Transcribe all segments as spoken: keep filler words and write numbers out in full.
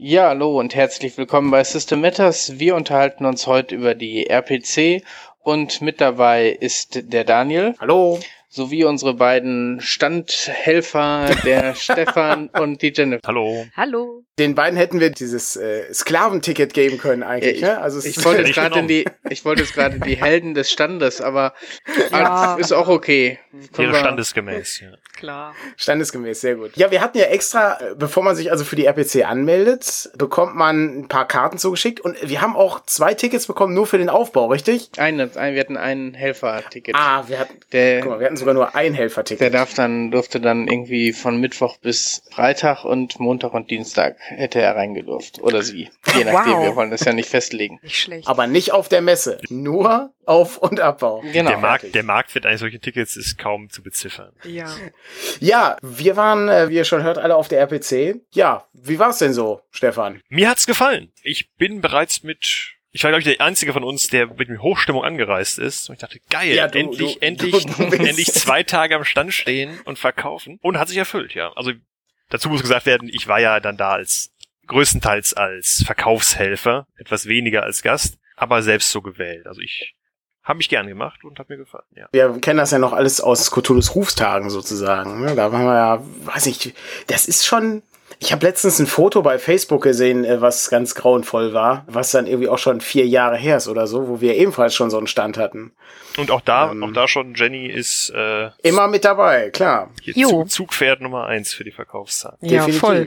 Ja, hallo und herzlich willkommen bei System Matters. Wir unterhalten uns heute über die R P C und mit dabei ist der Daniel. Hallo. Sowie unsere beiden Standhelfer, der Stefan und die Jennifer. Hallo. Hallo. Den beiden hätten wir dieses äh, Sklaventicket geben können eigentlich. Ja, ich, ne? Also ich wollte jetzt gerade die, ich wollte jetzt gerade die Helden des Standes, aber ja. ist auch okay. Wäre standesgemäß, ja. Klar. Standesgemäß, sehr gut. Ja, wir hatten ja extra, bevor man sich also für die R P C anmeldet, bekommt man ein paar Karten zugeschickt und wir haben auch zwei Tickets bekommen, nur für den Aufbau, richtig? Eine, ein, wir hatten ein Helfer-Ticket. Ah, wir hatten, der, guck mal, wir hatten sogar nur ein Helfer-Ticket. Der darf dann, durfte dann irgendwie von Mittwoch bis Freitag und Montag und Dienstag hätte er reingedurft. Oder sie. Je nachdem, wow. Wir wollen das ja nicht festlegen. Nicht schlecht. Aber nicht auf der Messe. Nur Auf- und Abbau. Genau. Der Markt, der Marktwert eines solchen Tickets ist kaum zu beziffern. Ja. Ja, wir waren, äh, wie ihr schon hört, alle auf der R P C. Ja, wie war's denn so, Stefan? Mir hat's gefallen. Ich bin bereits mit... Ich war, glaube ich, der Einzige von uns, der mit Hochstimmung angereist ist. Und ich dachte, geil, Ja, du, endlich, du, endlich, du, du endlich zwei Tage am Stand stehen und verkaufen. Und hat sich erfüllt, ja. Also dazu muss gesagt werden, ich war ja dann da als größtenteils als Verkaufshelfer, etwas weniger als Gast, aber selbst so gewählt. Also ich habe mich gern gemacht und hat mir gefallen, ja. Wir kennen das ja noch alles aus Cthulhu's Rufstagen sozusagen. Ne? Da waren wir ja, weiß ich, das ist schon... Ich habe letztens ein Foto bei Facebook gesehen, was ganz grauenvoll war, was dann irgendwie auch schon vier Jahre her ist oder so, wo wir ebenfalls schon so einen Stand hatten. Und auch da, ähm, auch da schon, Jenny ist äh, immer mit dabei, klar. Hier Jo. Zug, Zugpferd Nummer eins für die Verkaufszahlen. Ja, Definitiv. voll.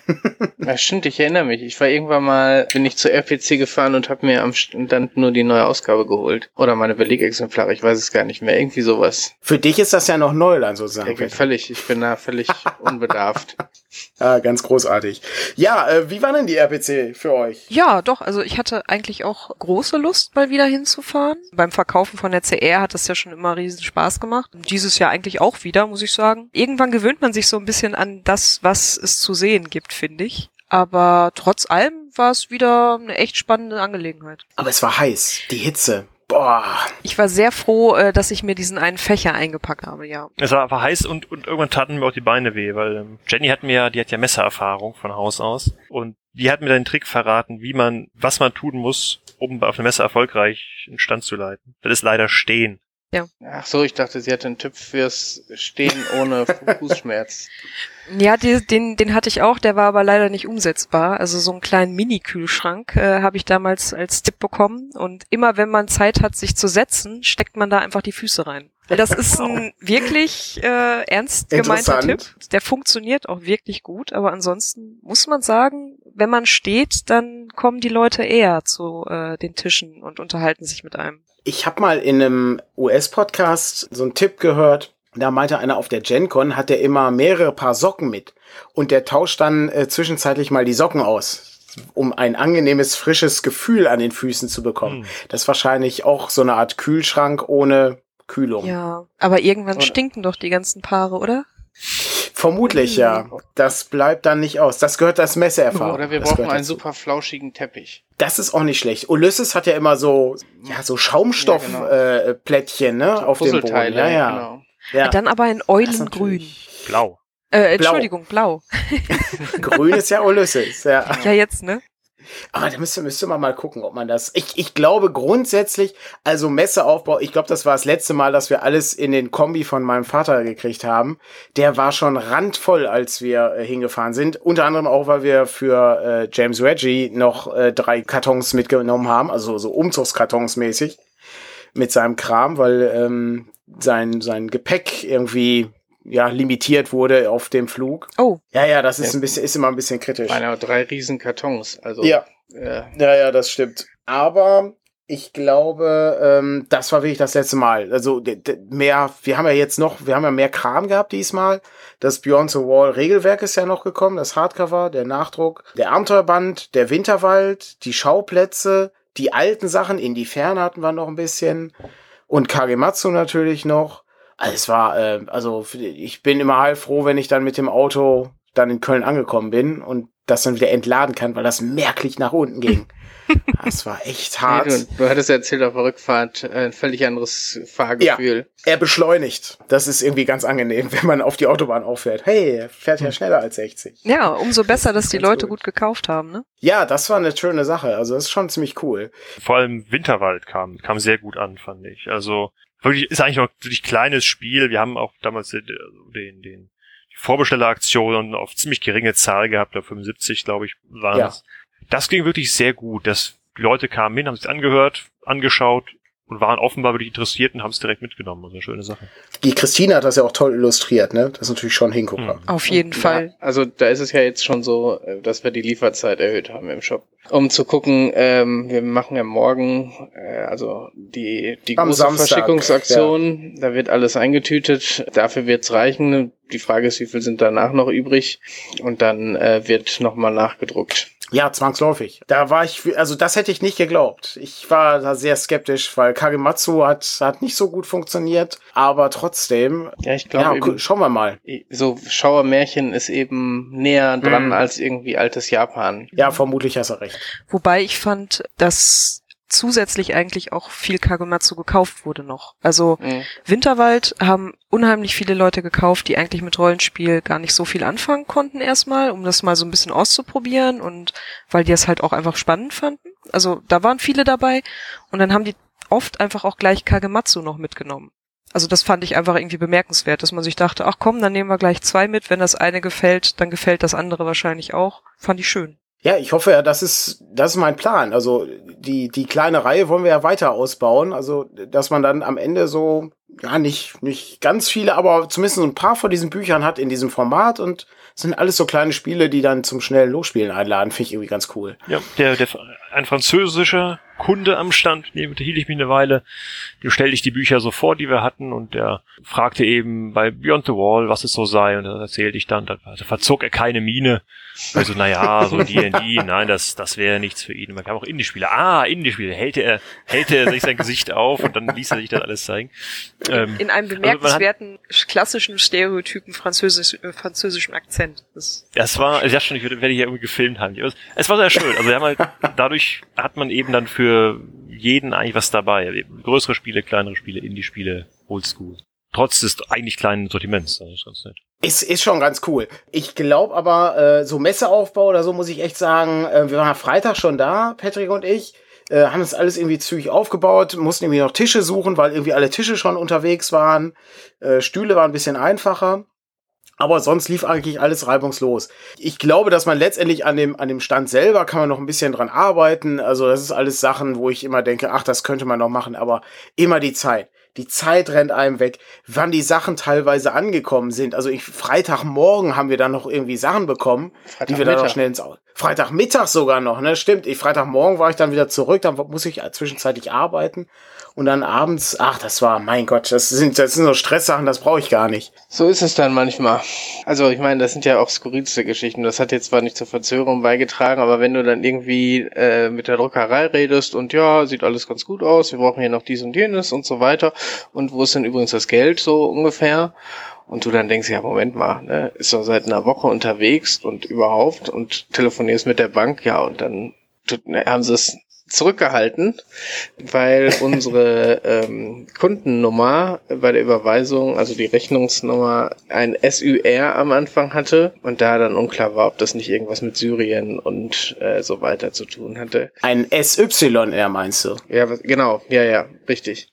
Ja, stimmt, ich erinnere mich. Ich war irgendwann mal, bin ich zur R P C gefahren und habe mir am Stand nur die neue Ausgabe geholt. Oder meine Belegexemplare, ich weiß es gar nicht mehr. Irgendwie sowas. Für dich ist das ja noch Neuland sozusagen. Ich bin völlig, ich bin da völlig unbedarft. Ah, ganz großartig. Ja, äh, wie war denn die R P C für euch? Ja, doch, also ich hatte eigentlich auch große Lust, mal wieder hinzufahren. Beim Verkaufen von der C R hat das ja schon immer riesen Spaß gemacht. Und dieses Jahr eigentlich auch wieder, muss ich sagen. Irgendwann gewöhnt man sich so ein bisschen an das, was es zu sehen gibt, finde ich. Aber trotz allem war es wieder eine echt spannende Angelegenheit. Aber es war heiß, die Hitze. Boah. Ich war sehr froh, äh, dass ich mir diesen einen Fächer eingepackt habe, ja. Es war einfach heiß und, und irgendwann taten mir auch die Beine weh, weil ähm, Jenny hat mir, die hat ja Messererfahrung von Haus aus und die hat mir den Trick verraten, wie man, was man tun muss, um auf einer Messe erfolgreich einen Stand zu leiten. Das ist leider stehen. Ja. Ach so, ich dachte, sie hatte einen Tipp fürs Stehen ohne Fußschmerz. Ja, die, den, den hatte ich auch, der war aber leider nicht umsetzbar. Also so einen kleinen Mini-Kühlschrank äh, habe ich damals als Tipp bekommen. Und immer wenn man Zeit hat, sich zu setzen, steckt man da einfach die Füße rein. Das ist ein wirklich äh, ernst gemeinter Tipp. Der funktioniert auch wirklich gut, aber ansonsten muss man sagen, wenn man steht, dann kommen die Leute eher zu äh, den Tischen und unterhalten sich mit einem. Ich habe mal in einem U S-Podcast so einen Tipp gehört, da meinte einer, auf der GenCon hat der immer mehrere Paar Socken mit und der tauscht dann äh, zwischenzeitlich mal die Socken aus, um ein angenehmes, frisches Gefühl an den Füßen zu bekommen. Hm. Das ist wahrscheinlich auch so eine Art Kühlschrank ohne Kühlung. Ja, aber irgendwann oder? Stinken doch die ganzen Paare, oder? Vermutlich, ja. Das bleibt dann nicht aus. Das gehört als Messeerfahrung. Oder wir das brauchen einen dazu. super flauschigen Teppich. Das ist auch nicht schlecht. Ulysses hat ja immer so, ja, so Schaumstoffplättchen, Ja, genau. äh, Plättchen, ne, So auf dem Boden. Puzzleteile, Ja, ja. genau. ja. Dann aber in Das ist Eulengrün. natürlich- Blau. Äh, Entschuldigung, blau. Grün ist ja Ulysses, ja. Ja, jetzt, ne? Aber da müsste, müsste man mal gucken, ob man das... Ich, ich glaube grundsätzlich, also Messeaufbau, ich glaube, das war das letzte Mal, dass wir alles in den Kombi von meinem Vater gekriegt haben. Der war schon randvoll, als wir äh, hingefahren sind. Unter anderem auch, weil wir für äh, James Reggie noch äh, drei Kartons mitgenommen haben, also so Umzugskartons mäßig mit seinem Kram, weil ähm, sein, sein Gepäck irgendwie... ja, limitiert wurde auf dem Flug. Oh. Ja, ja, das ist Ja. ein bisschen, ist immer ein bisschen kritisch. Meine drei riesen Kartons. Also, Ja. Äh, Ja, ja, das stimmt. Aber ich glaube, ähm, das war wirklich das letzte Mal. Also d- d- mehr, wir haben ja jetzt noch, wir haben ja mehr Kram gehabt diesmal. Das Beyond the Wall Regelwerk ist ja noch gekommen, das Hardcover, der Nachdruck, der Abenteuerband, der Winterwald, die Schauplätze, die alten Sachen, in die Ferne hatten wir noch ein bisschen und Kagematsu natürlich noch. Also es war, äh, also ich bin immer heilfroh, wenn ich dann mit dem Auto dann in Köln angekommen bin und das dann wieder entladen kann, weil das merklich nach unten ging. Das war echt hart. Nee, du, du hattest erzählt auf der Rückfahrt ein völlig anderes Fahrgefühl. Ja, er beschleunigt. Das ist irgendwie ganz angenehm, wenn man auf die Autobahn auffährt. Hey, er fährt ja schneller als sechzig. Ja, umso besser, das dass die ganz Leute gut. gut gekauft haben, ne? Ja, das war eine schöne Sache. Also das ist schon ziemlich cool. Vor allem Winterwald kam, kam sehr gut an, fand ich. Also wirklich ist eigentlich noch ein wirklich kleines Spiel. Wir haben auch damals den, den, den die Vorbestelleraktion auf ziemlich geringe Zahl gehabt, da fünfundsiebzig, glaube ich, waren Ja. es. Das ging wirklich sehr gut. Das, die Leute kamen hin, haben sich angehört, angeschaut und waren offenbar wirklich interessiert und haben es direkt mitgenommen. Also eine schöne Sache. Die Christine hat das ja auch toll illustriert, ne? Das ist natürlich schon ein Hingucker. Mhm. Auf jeden Fall. Ja, also da ist es ja jetzt schon so, dass wir die Lieferzeit erhöht haben im Shop. Um zu gucken, ähm, wir machen ja morgen, äh, also die, die Am große Samstag, Verschickungsaktion, da wird alles eingetütet, dafür wird's reichen. Die Frage ist, wie viel sind danach noch übrig? Und dann äh, wird nochmal nachgedruckt. Ja, zwangsläufig. Da war ich, also das hätte ich nicht geglaubt. Ich war da sehr skeptisch, weil Kagematsu hat, hat nicht so gut funktioniert, aber trotzdem, Ja, ich glaube, ja, gu- schauen wir mal. so Schauermärchen ist eben näher dran Mhm. als irgendwie altes Japan. Ja, vermutlich hast du recht. Wobei ich fand, dass zusätzlich eigentlich auch viel Kagematsu gekauft wurde noch. Also Mhm. Winterwald haben unheimlich viele Leute gekauft, die eigentlich mit Rollenspiel gar nicht so viel anfangen konnten erstmal, um das mal so ein bisschen auszuprobieren und weil die es halt auch einfach spannend fanden. Also da waren viele dabei und dann haben die oft einfach auch gleich Kagematsu noch mitgenommen. Also das fand ich einfach irgendwie bemerkenswert, dass man sich dachte, ach komm, dann nehmen wir gleich zwei mit, wenn das eine gefällt, dann gefällt das andere wahrscheinlich auch. Fand ich schön. Ja, ich hoffe ja, das ist, das ist mein Plan. Also die, die kleine Reihe wollen wir ja weiter ausbauen. Also, dass man dann am Ende so, ja, nicht, nicht ganz viele, aber zumindest so ein paar von diesen Büchern hat in diesem Format und es sind alles so kleine Spiele, die dann zum schnellen Losspielen einladen. Finde ich irgendwie ganz cool. Ja, der, der, ein französischer Kunde am Stand, neben unterhielt ich mich eine Weile, dem stellte ich die Bücher so vor, die wir hatten, und der fragte eben bei Beyond the Wall, was es so sei, und das erzählte ich dann, da verzog er keine Miene. Also, naja, so D and D, nein, das, das wäre nichts für ihn. Man kann auch Indie-Spiele. Ah, Indie-Spiele. Hält er, hält er sich sein Gesicht auf und dann ließ er sich das alles zeigen. Ähm, In einem also man bemerkenswerten, klassischen, stereotypen französisch, äh, französischen Akzent. Das Das war, ja schon, ich werde hier irgendwie gefilmt haben. Es war sehr schön. Also wir haben halt, dadurch hat man eben dann für jeden eigentlich was dabei. Größere Spiele, kleinere Spiele, Indie-Spiele, Oldschool. Trotz des eigentlich kleinen Sortiments. Das ist ganz nett. Ist, ist schon ganz cool. Ich glaube aber, äh, so Messeaufbau oder so, muss ich echt sagen, äh, wir waren am Freitag schon da, Patrick und ich, äh, haben das alles irgendwie zügig aufgebaut, mussten irgendwie noch Tische suchen, weil irgendwie alle Tische schon unterwegs waren. Äh, Stühle waren ein bisschen einfacher. Aber sonst lief eigentlich alles reibungslos. Ich glaube, dass man letztendlich an dem, an dem Stand selber kann man noch ein bisschen dran arbeiten. Also das ist alles Sachen, wo ich immer denke, ach, das könnte man noch machen, aber immer die Zeit. Die Zeit rennt einem weg, wann die Sachen teilweise angekommen sind. Also ich, Freitagmorgen haben wir dann noch irgendwie Sachen bekommen, die wir dann noch schnell ins Auto. Freitagmittag sogar noch, ne? Stimmt. Ich, Freitagmorgen war ich dann wieder zurück, dann muss ich zwischenzeitlich arbeiten. Und dann abends, ach, das war, mein Gott, das sind, das sind so Stresssachen, das brauche ich gar nicht. So ist es dann manchmal. Also ich meine, das sind ja auch skurrilste Geschichten. Das hat jetzt zwar nicht zur Verzögerung beigetragen, aber wenn du dann irgendwie äh, mit der Druckerei redest und ja, sieht alles ganz gut aus, wir brauchen hier noch dies und jenes und so weiter. Und wo ist denn übrigens das Geld so ungefähr? Und du dann denkst, ja, Moment mal, ne, ist doch seit einer Woche unterwegs und überhaupt und telefonierst mit der Bank, ja, und dann ne, haben sie es zurückgehalten, weil unsere ähm, Kundennummer bei der Überweisung, also die Rechnungsnummer, ein S Ü R am Anfang hatte und da dann unklar war, ob das nicht irgendwas mit Syrien und äh, so weiter zu tun hatte. Ein S Y R meinst du? Ja, was, genau, ja, ja, richtig.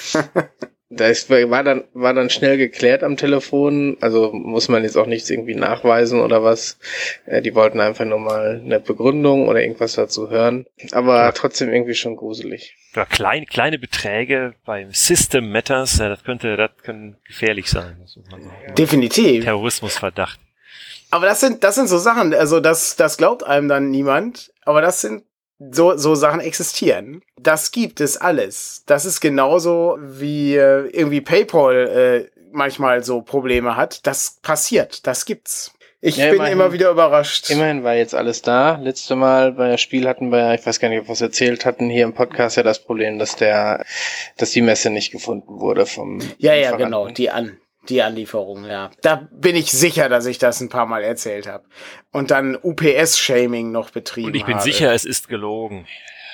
Das war dann, war dann schnell geklärt am Telefon, also muss man jetzt auch nichts irgendwie nachweisen oder was. Äh, die wollten einfach nur mal eine Begründung oder irgendwas dazu hören, aber ja, trotzdem irgendwie schon gruselig. Ja, klein, kleine Beträge beim System Matters, ja, das könnte, das können gefährlich sein. Das muss man sagen. Ja. Definitiv. Terrorismusverdacht. Aber das sind, das sind so Sachen, also das, das glaubt einem dann niemand, aber das sind So, so Sachen existieren. Das gibt es alles. Das ist genauso wie äh, irgendwie PayPal äh, manchmal so Probleme hat. Das passiert. Das gibt's. Ich ja, bin immerhin, immer wieder überrascht. Immerhin war jetzt alles da. Letzte Mal bei der Spiel hatten wir, ich weiß gar nicht, ob wir es erzählt hatten, hier im Podcast ja das Problem, dass der, dass die Messe nicht gefunden wurde vom Ja, ja, Lieferanten. genau. Die an, Die Anlieferung, ja. Da bin ich sicher, dass ich das ein paar Mal erzählt habe. Und dann U P S-Shaming noch betrieben habe. Und ich bin habe. sicher, es ist gelogen.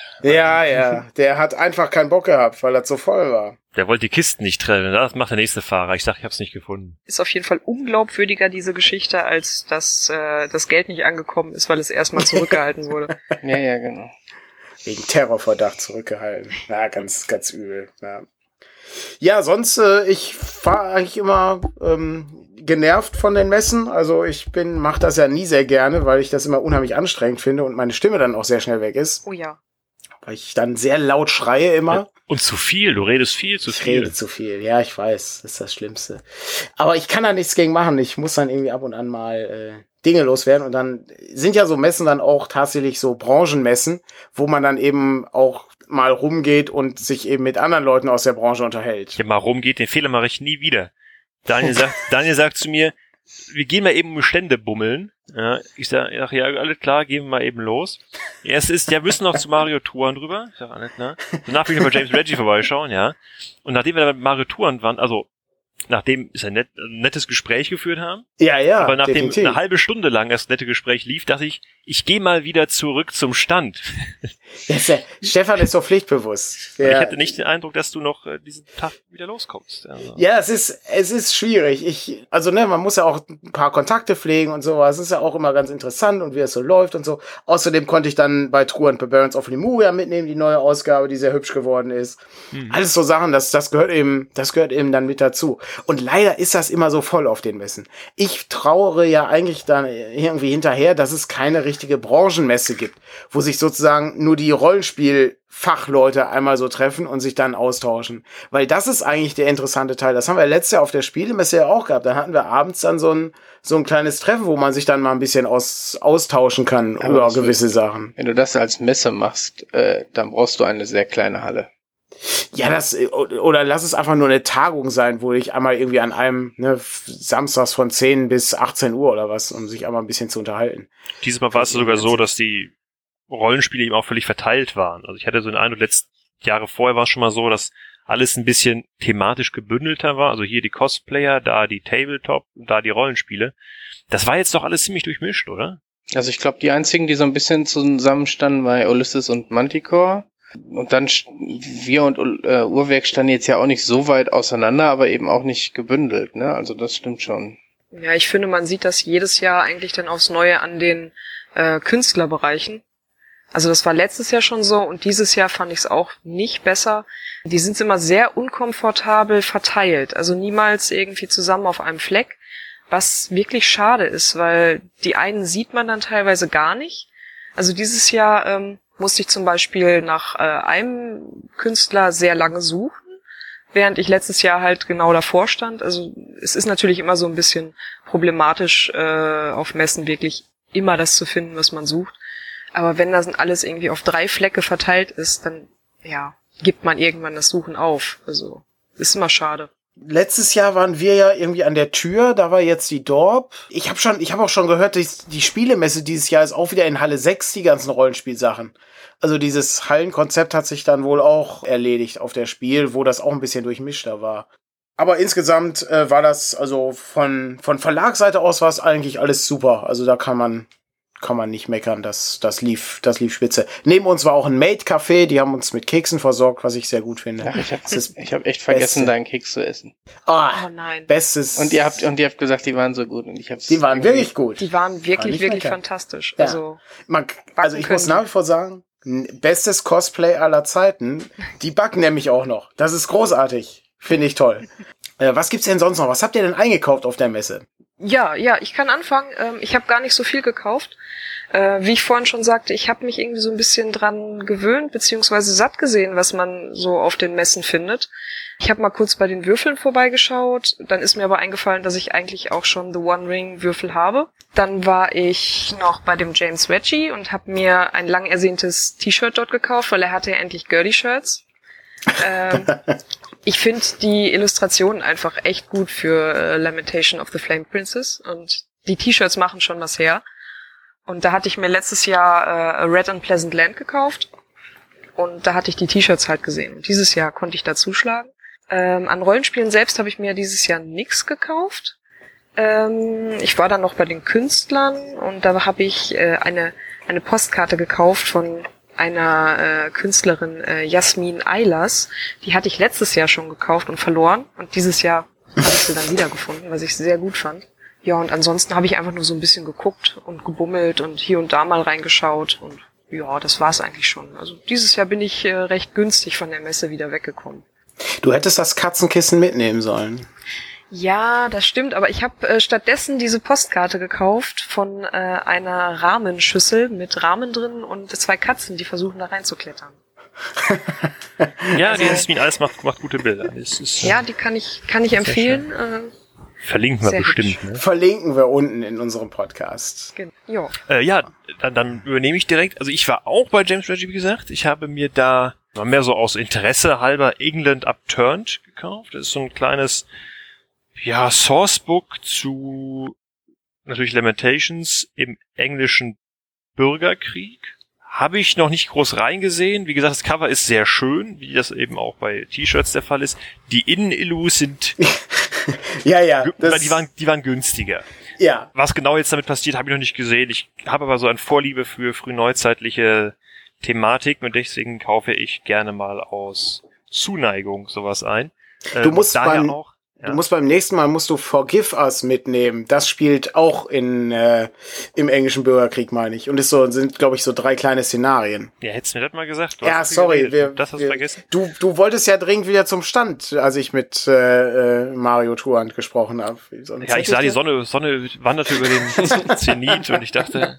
Ja, ja. Der hat einfach keinen Bock gehabt, weil er zu voll war. Der wollte die Kisten nicht trennen. Das macht der nächste Fahrer. Ich sag, ich hab's nicht gefunden. Ist auf jeden Fall unglaubwürdiger, diese Geschichte, als dass äh, das Geld nicht angekommen ist, weil es erstmal zurückgehalten wurde. Ja, ja, genau. Wegen Terrorverdacht zurückgehalten. Ja, ganz, ganz übel. Ja. Ja, sonst, äh, ich war eigentlich immer ähm, genervt von den Messen. Also ich bin, mach das ja nie sehr gerne, weil ich das immer unheimlich anstrengend finde und meine Stimme dann auch sehr schnell weg ist. Oh ja. Weil ich dann sehr laut schreie immer. Und zu viel, du redest viel zu ich viel. Ich rede zu viel, ja, ich weiß, das ist das Schlimmste. Aber ich kann da nichts gegen machen. Ich muss dann irgendwie ab und an mal äh, Dinge loswerden. Und dann sind ja so Messen dann auch tatsächlich so Branchenmessen, wo man dann eben auch mal rumgeht und sich eben mit anderen Leuten aus der Branche unterhält. Ja, mal rumgeht, den Fehler mache ich nie wieder. Daniel sagt, Daniel sagt zu mir, wir gehen mal eben um Stände bummeln. Ja, ich sag, ach ja, alles klar, gehen wir mal eben los. Erst ist, ja, wir müssen noch zu Mario Touren drüber. Ich sag, alles klar. Danach will ich noch bei James Reggie vorbeischauen, ja. Und nachdem wir dann mit Mario Touren waren, also nachdem wir ein, net, ein nettes Gespräch geführt haben, ja, ja, aber nachdem definitiv. eine halbe Stunde lang das nette Gespräch lief, dachte ich, ich gehe mal wieder zurück zum Stand. Ist ja, Stefan ist so pflichtbewusst. Und Ja. ich hatte nicht den Eindruck, dass du noch äh, diesen Tag wieder loskommst. Also. Ja, es ist, es ist schwierig. Ich, also, ne, man muss ja auch ein paar Kontakte pflegen und sowas. Es ist ja auch immer ganz interessant und wie es so läuft und so. Außerdem konnte ich dann bei True and Barons of Lemuria mitnehmen, die neue Ausgabe, die sehr hübsch geworden ist. Mhm. Alles so Sachen, das, das gehört eben, das gehört eben dann mit dazu. Und leider ist das immer so voll auf den Messen. Ich trauere ja eigentlich dann irgendwie hinterher, dass es keine richtige Branchenmesse gibt, wo sich sozusagen nur die Rollenspielfachleute einmal so treffen und sich dann austauschen. Weil das ist eigentlich der interessante Teil. Das haben wir letztes Jahr auf der Spielemesse ja auch gehabt. Da hatten wir abends dann so ein, so ein kleines Treffen, wo man sich dann mal ein bisschen aus, austauschen kann Aber über das gewisse wird, Sachen. Wenn du das als Messe machst, äh, dann brauchst du eine sehr kleine Halle. Ja, das, oder lass es einfach nur eine Tagung sein, wo ich einmal irgendwie an einem, ne, samstags von zehn bis achtzehn Uhr oder was, um sich einmal ein bisschen zu unterhalten. Dieses Mal war es sogar so, dass die Rollenspiele eben auch völlig verteilt waren. Also ich hatte so den Eindruck, letzten Jahre vorher war es schon mal so, dass alles ein bisschen thematisch gebündelter war. Also hier die Cosplayer, da die Tabletop, da die Rollenspiele. Das war jetzt doch alles ziemlich durchmischt, oder? Also ich glaube, die einzigen, die so ein bisschen zusammenstanden, war Ulysses und Manticore. Und dann, wir und äh, Uhrwerk standen jetzt ja auch nicht so weit auseinander, aber eben auch nicht gebündelt, ne? Also das stimmt schon. Ja, ich finde, man sieht das jedes Jahr eigentlich dann aufs Neue an den äh, Künstlerbereichen. Also das war letztes Jahr schon so und dieses Jahr fand ich es auch nicht besser. Die sind immer sehr unkomfortabel verteilt, also niemals irgendwie zusammen auf einem Fleck, was wirklich schade ist, weil die einen sieht man dann teilweise gar nicht. Also dieses Jahr ähm, musste ich zum Beispiel nach äh, einem Künstler sehr lange suchen, während ich letztes Jahr halt genau davor stand. Also es ist natürlich immer so ein bisschen problematisch, äh, auf Messen wirklich immer das zu finden, was man sucht. Aber wenn das alles irgendwie auf drei Flecke verteilt ist, dann, ja, gibt man irgendwann das Suchen auf. Also ist immer schade. Letztes Jahr waren wir ja irgendwie an der Tür, da war jetzt die Dorp. Ich habe schon, ich habe auch schon gehört, die, die Spielemesse dieses Jahr ist auch wieder in Halle sechs, die ganzen Rollenspielsachen. Also dieses Hallenkonzept hat sich dann wohl auch erledigt auf der Spiel, wo das auch ein bisschen durchmischter war. Aber insgesamt äh, war das, also von, von Verlagsseite aus war es eigentlich alles super. Also da kann man, kann man nicht meckern, das, das lief, das lief spitze. Neben uns war auch ein Maid-Café, die haben uns mit Keksen versorgt, was ich sehr gut finde. Ach, ich habe hab echt vergessen, deinen Keks zu essen. Oh, oh nein. Bestes. Und ihr habt, und ihr habt gesagt, die waren so gut und ich hab's. Die waren wirklich gut. Die waren wirklich, War wirklich meckern. fantastisch. Ja. Also, Man, also ich muss nach wie vor sagen, bestes Cosplay aller Zeiten. Die backen nämlich auch noch. Das ist großartig. Finde ich toll. Äh, was gibt's denn sonst noch? Was habt ihr denn eingekauft auf der Messe? ja, ja, ich kann anfangen. Ähm, ich habe gar nicht so viel gekauft. Äh, wie ich vorhin schon sagte, ich habe mich irgendwie so ein bisschen dran gewöhnt, beziehungsweise satt gesehen, was man so auf den Messen findet. Ich habe mal kurz bei den Würfeln vorbeigeschaut, dann ist mir aber eingefallen, dass ich eigentlich auch schon The One Ring Würfel habe. Dann war ich noch bei dem James Reggie und habe mir ein lang ersehntes T-Shirt dort gekauft, weil er hatte ja endlich Gertie-Shirts. ähm, ich finde die Illustrationen einfach echt gut für äh, Lamentation of the Flame Princess und die T-Shirts machen schon was her. Und da hatte ich mir letztes Jahr äh, Red and Pleasant Land gekauft und da hatte ich die T-Shirts halt gesehen. Und dieses Jahr konnte ich da zuschlagen. Ähm, an Rollenspielen selbst habe ich mir dieses Jahr nix gekauft. Ähm, ich war dann noch bei den Künstlern und da habe ich äh, eine eine Postkarte gekauft von einer äh, Künstlerin, äh, Jasmin Eilers. Die hatte ich letztes Jahr schon gekauft und verloren und dieses Jahr habe ich sie dann wiedergefunden, was ich sehr gut fand. Ja, und ansonsten habe ich einfach nur so ein bisschen geguckt und gebummelt und hier und da mal reingeschaut und ja, das war's eigentlich schon. Also dieses Jahr bin ich äh, recht günstig von der Messe wieder weggekommen. Du hättest das Katzenkissen mitnehmen sollen. Ja, das stimmt, aber ich habe äh, stattdessen diese Postkarte gekauft von äh, einer Rahmenschüssel mit Rahmen drin und zwei Katzen, die versuchen da reinzuklettern. Ja, die Jasmin alles macht, macht gute Bilder. Das ist, ja, die kann ich kann ich empfehlen. Äh, Verlinken wir bestimmt. Ne? Verlinken wir unten in unserem Podcast. Genau. Ja, äh, ja dann, dann übernehme ich direkt. Also ich war auch bei James Reggie, wie gesagt. Ich habe mir da mal mehr so aus Interesse halber England Upturned gekauft. Das ist so ein kleines ja, Sourcebook zu natürlich Lamentations im englischen Bürgerkrieg. Habe ich noch nicht groß reingesehen. Wie gesagt, das Cover ist sehr schön, wie das eben auch bei T-Shirts der Fall ist. Die Innenillus sind ja, ja, das die waren die waren günstiger. Ja. Was genau jetzt damit passiert, habe ich noch nicht gesehen. Ich habe aber so eine Vorliebe für frühneuzeitliche Thematiken und deswegen kaufe ich gerne mal aus Zuneigung sowas ein. Du musst daher beim auch Ja. Du musst beim nächsten Mal musst du Forgive Us mitnehmen. Das spielt auch in äh, im englischen Bürgerkrieg, meine ich. Und ist so sind, glaube ich, so drei kleine Szenarien. Ja, hättest du mir das mal gesagt. Du ja, sorry, wir, das hast wir, du vergessen. Du, du wolltest ja dringend wieder zum Stand, als ich mit äh, Mario Turand gesprochen habe. Ja, ich sah die Sonne, Sonne wanderte über den Zenit und ich dachte,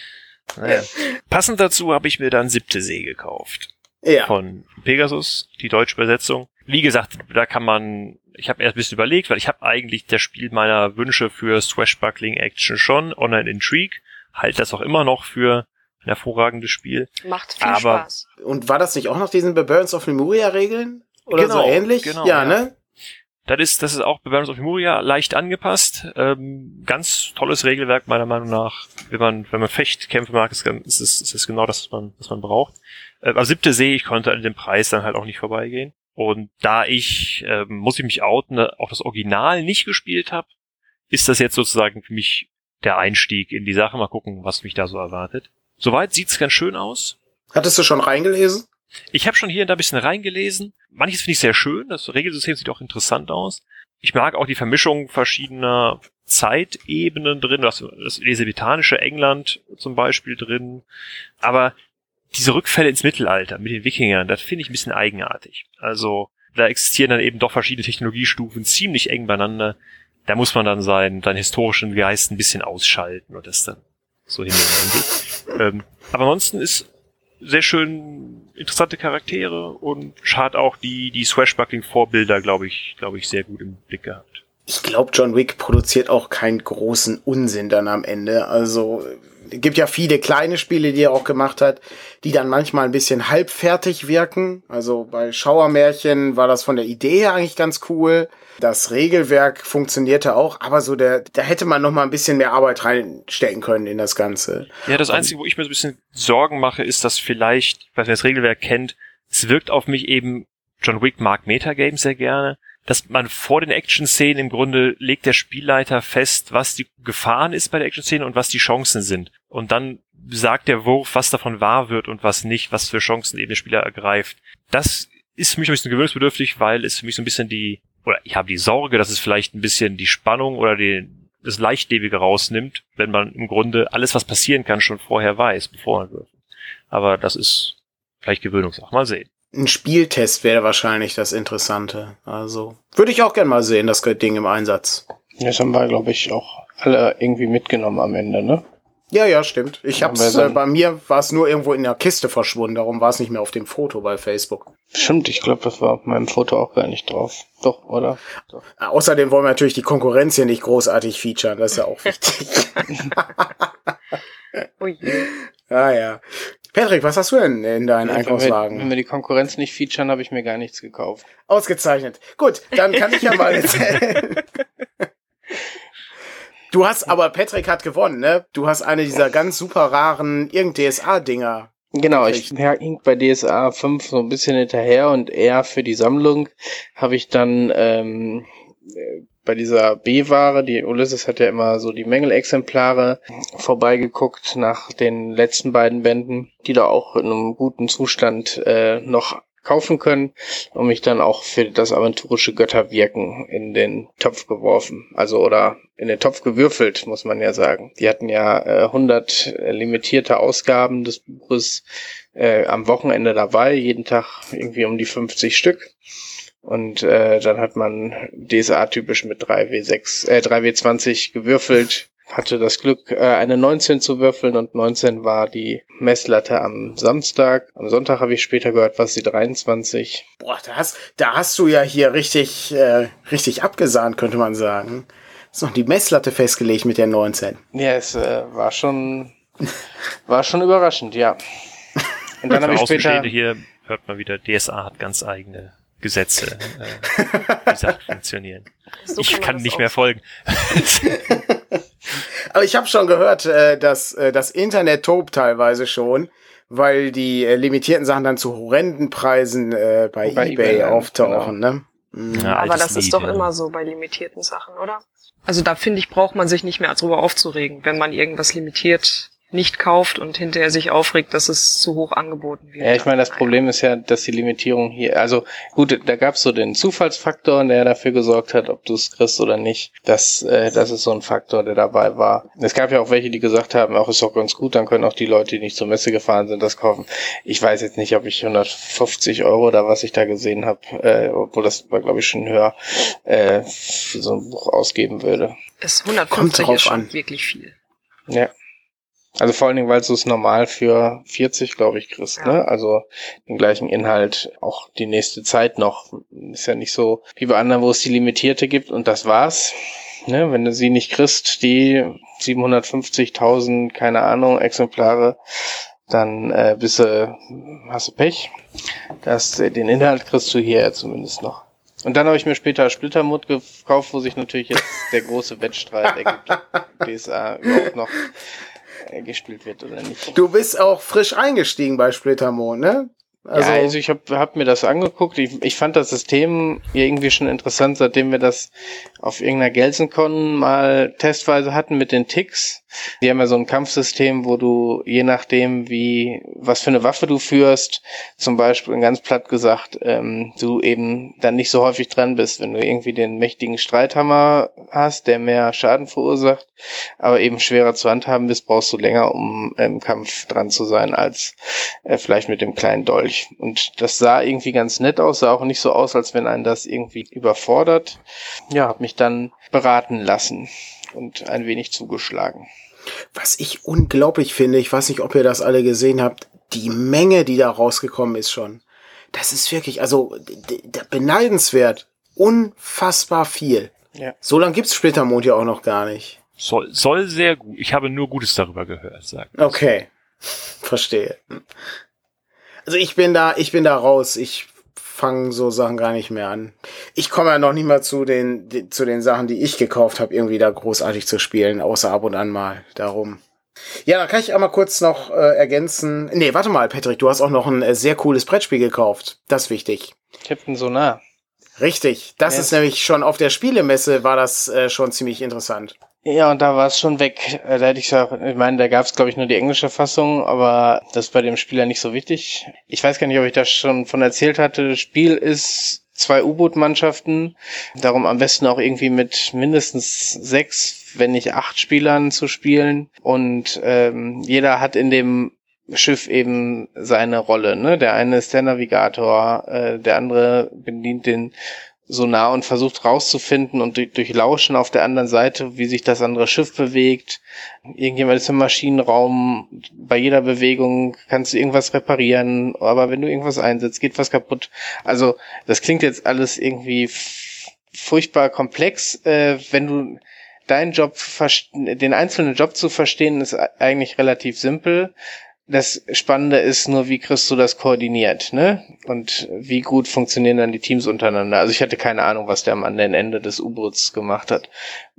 naja. Passend dazu habe ich mir dann Siebte See gekauft. Ja. Von Pegasus, die deutsche Übersetzung. Wie gesagt, da kann man, ich habe erst ein bisschen überlegt, weil ich habe eigentlich das Spiel meiner Wünsche für Swashbuckling Action schon, Online Intrigue, halte das auch immer noch für ein hervorragendes Spiel. Macht viel Aber Spaß. Und war das nicht auch noch diesen Burns of Lemuria Regeln? Oder genau, so ähnlich? Genau, ja, ja, ne? Das ist, das ist auch bei Burns of Lemuria leicht angepasst. Ähm, ganz tolles Regelwerk meiner Meinung nach. Wenn man, wenn man Fechtkämpfe mag, ist es, ist es genau das, was man, was man braucht. Äh, aber Siebte See, ich konnte an dem Preis dann halt auch nicht vorbeigehen. Und da ich, ähm, muss ich mich outen, auch das Original nicht gespielt habe, ist das jetzt sozusagen für mich der Einstieg in die Sache. Mal gucken, was mich da so erwartet. Soweit sieht's ganz schön aus. Hattest du schon reingelesen? Ich habe schon hier und da ein bisschen reingelesen. Manches finde ich sehr schön. Das Regelsystem sieht auch interessant aus. Ich mag auch die Vermischung verschiedener Zeitebenen drin. Das, das elisabethanische England zum Beispiel drin. Aber diese Rückfälle ins Mittelalter mit den Wikingern, das finde ich ein bisschen eigenartig. Also da existieren dann eben doch verschiedene Technologiestufen ziemlich eng beieinander. Da muss man dann seinen, seinen historischen Geist ein bisschen ausschalten und das dann so hinnehmen. ähm, aber ansonsten ist sehr schön interessante Charaktere und hat auch die die Swashbuckling-Vorbilder, glaube ich, glaube ich, sehr gut im Blick gehabt. Ich glaube, John Wick produziert auch keinen großen Unsinn dann am Ende. Also es gibt ja viele kleine Spiele, die er auch gemacht hat, die dann manchmal ein bisschen halbfertig wirken. Also bei Schauermärchen war das von der Idee her eigentlich ganz cool. Das Regelwerk funktionierte auch, aber so der, da hätte man noch mal ein bisschen mehr Arbeit reinstecken können in das Ganze. Ja, das Einzige, wo ich mir so ein bisschen Sorgen mache, ist, dass vielleicht, weil man das Regelwerk kennt, es wirkt auf mich eben, John Wick mag Metagames sehr gerne, dass man vor den Action-Szenen im Grunde legt der Spielleiter fest, was die Gefahren ist bei der Action-Szene und was die Chancen sind. Und dann sagt der Wurf, was davon wahr wird und was nicht, was für Chancen eben der Spieler ergreift. Das ist für mich ein bisschen gewöhnungsbedürftig, weil es für mich so ein bisschen die, oder ich habe die Sorge, dass es vielleicht ein bisschen die Spannung oder die, das Leichtlebige rausnimmt, wenn man im Grunde alles, was passieren kann, schon vorher weiß, bevor man wirft. Aber das ist vielleicht Gewöhnungssache. Mal sehen. Ein Spieltest wäre wahrscheinlich das Interessante. Also würde ich auch gerne mal sehen, das Ding im Einsatz. Das haben wir, glaube ich, auch alle irgendwie mitgenommen am Ende, ne? Ja, ja, stimmt. Ich Ja, hab's, bei so- äh, bei mir war es nur irgendwo in der Kiste verschwunden, darum war es nicht mehr auf dem Foto bei Facebook. Stimmt, ich glaube, das war auf meinem Foto auch gar nicht drauf. Doch, oder? Doch. Äh, Außerdem wollen wir natürlich die Konkurrenz hier nicht großartig featuren, das ist ja auch wichtig. Ui. Ah ja. Patrick, was hast du denn in deinen Wenn wir, Einkaufswagen? wenn wir die Konkurrenz nicht featuren, habe ich mir gar nichts gekauft. Ausgezeichnet. Gut, dann kann ich ja mal erzählen. Du hast, aber Patrick hat gewonnen, ne? Du hast eine dieser ganz super raren irgend-D S A-Dinger Genau, ich hing bei D S A fünf so ein bisschen hinterher und eher für die Sammlung habe ich dann ähm, bei dieser B-Ware, die Ulysses hat ja immer so die Mängelexemplare, vorbeigeguckt nach den letzten beiden Bänden, die da auch in einem guten Zustand äh, noch kaufen können, und mich dann auch für das aventurische Götterwirken in den Topf geworfen. Also oder in den Topf gewürfelt, muss man ja sagen. Die hatten ja äh, hundert limitierte Ausgaben des Buches äh, am Wochenende dabei, jeden Tag irgendwie um die fünfzig Stück. Und äh, dann hat man D S A-typisch mit drei W sechs, äh, drei W zwanzig gewürfelt, hatte das Glück, äh, eine neunzehn zu würfeln, und neunzehn war die Messlatte am Samstag. Am Sonntag habe ich später gehört, was die dreiundzwanzig. Boah, da hast, da hast du ja hier richtig, äh, richtig abgesahnt, könnte man sagen. Ist noch die Messlatte festgelegt mit der neunzehn. Ja, es äh, war schon, war schon überraschend, ja. Und dann habe ich später... Hier hört man wieder, D S A hat ganz eigene Gesetze, äh, wie Sachen funktionieren. So ich kann, kann nicht mehr folgen. Aber ich habe schon gehört, äh, dass äh, das Internet tobt teilweise schon, weil die äh, limitierten Sachen dann zu horrenden Preisen äh, bei, bei eBay, eBay auftauchen. Genau. Ne? Mhm. Ja, aber das ist Lied, doch ja. immer so bei limitierten Sachen, oder? Also da finde ich, braucht man sich nicht mehr drüber aufzuregen, wenn man irgendwas limitiert nicht kauft und hinterher sich aufregt, dass es zu hoch angeboten wird. Ja, ich meine, das Problem ist ja, dass die Limitierung hier, also gut, da gab es so den Zufallsfaktor, der dafür gesorgt hat, ob du es kriegst oder nicht. Das, äh, das ist so ein Faktor, der dabei war. Es gab ja auch welche, die gesagt haben, auch ist doch ganz gut, dann können auch die Leute, die nicht zur Messe gefahren sind, das kaufen. Ich weiß jetzt nicht, ob ich hundertfünfzig Euro oder was ich da gesehen habe, äh, obwohl das war, glaube ich, schon höher, äh, für so ein Buch ausgeben würde. Es hundertfünfzig ist schon an. Wirklich viel. Ja. Also vor allen Dingen, weil du es normal für vierzig, glaube ich, kriegst, ja. ne? Also den gleichen Inhalt auch die nächste Zeit noch. Ist ja nicht so wie bei anderen, wo es die limitierte gibt und das war's. Ne? Wenn du sie nicht kriegst, die siebenhundertfünfzigtausend, keine Ahnung, Exemplare, dann äh, bist du, hast du Pech. Das, den Inhalt kriegst du hier ja zumindest noch. Und dann habe ich mir später Splittermut gekauft, wo sich natürlich jetzt der große Wettstreit ergibt, ob D S A überhaupt noch gespielt wird oder nicht. Du bist auch frisch eingestiegen bei Splittermond, ne? Also, ja, also ich habe hab mir das angeguckt. Ich, ich fand das System irgendwie schon interessant, seitdem wir das auf irgendeiner Gelsenkon mal testweise hatten mit den Ticks. Die haben ja so ein Kampfsystem, wo du je nachdem, wie was für eine Waffe du führst, zum Beispiel ganz platt gesagt, ähm, du eben dann nicht so häufig dran bist, wenn du irgendwie den mächtigen Streithammer hast, der mehr Schaden verursacht, aber eben schwerer zu handhaben bist, brauchst du länger, um im Kampf dran zu sein, als äh, vielleicht mit dem kleinen Dolch. Und das sah irgendwie ganz nett aus, sah auch nicht so aus, als wenn einen das irgendwie überfordert. Ja, hab mich dann beraten lassen und ein wenig zugeschlagen. Was ich unglaublich finde, ich weiß nicht, ob ihr das alle gesehen habt, die Menge, die da rausgekommen ist schon. Das ist wirklich, also d- d- beneidenswert, unfassbar viel. Ja. So lange gibt's Splittermond ja auch noch gar nicht. Soll, soll sehr gut. Ich habe nur Gutes darüber gehört, sagen. Okay, verstehe. Also ich bin da, ich bin da raus. Ich fange so Sachen gar nicht mehr an. Ich komme ja noch nicht mal zu den, die, zu den Sachen, die ich gekauft habe, irgendwie da großartig zu spielen, außer ab und an mal. Darum. Ja, dann kann ich auch mal kurz noch äh, ergänzen. Nee, warte mal, Patrick, du hast auch noch ein äh, sehr cooles Brettspiel gekauft. Das ist wichtig. Captain Sonar. Richtig. Das yes. ist nämlich schon auf der Spielemesse war das äh, schon ziemlich interessant. Ja, und da war es schon weg. Da hätte ich gesagt, ich meine, da gab es, glaube ich, nur die englische Fassung, aber das ist bei dem Spieler nicht so wichtig. Ich weiß gar nicht, ob ich das schon von erzählt hatte. Das Spiel ist zwei U-Boot-Mannschaften, darum am besten auch irgendwie mit mindestens sechs, wenn nicht acht Spielern zu spielen. Und ähm, jeder hat in dem Schiff eben seine Rolle. Ne? Der eine ist der Navigator, äh, der andere bedient den Sonar und versucht rauszufinden und durch, durch Lauschen auf der anderen Seite, wie sich das andere Schiff bewegt. Irgendjemand ist im Maschinenraum, bei jeder Bewegung kannst du irgendwas reparieren, aber wenn du irgendwas einsetzt, geht was kaputt. Also das klingt jetzt alles irgendwie f- furchtbar komplex. Äh, wenn du deinen Job, den einzelnen Job zu verstehen, ist eigentlich relativ simpel. Das Spannende ist nur, wie kriegst du das koordiniert, ne? Und wie gut funktionieren dann die Teams untereinander? Also ich hatte keine Ahnung, was der am anderen Ende des U-Boots gemacht hat.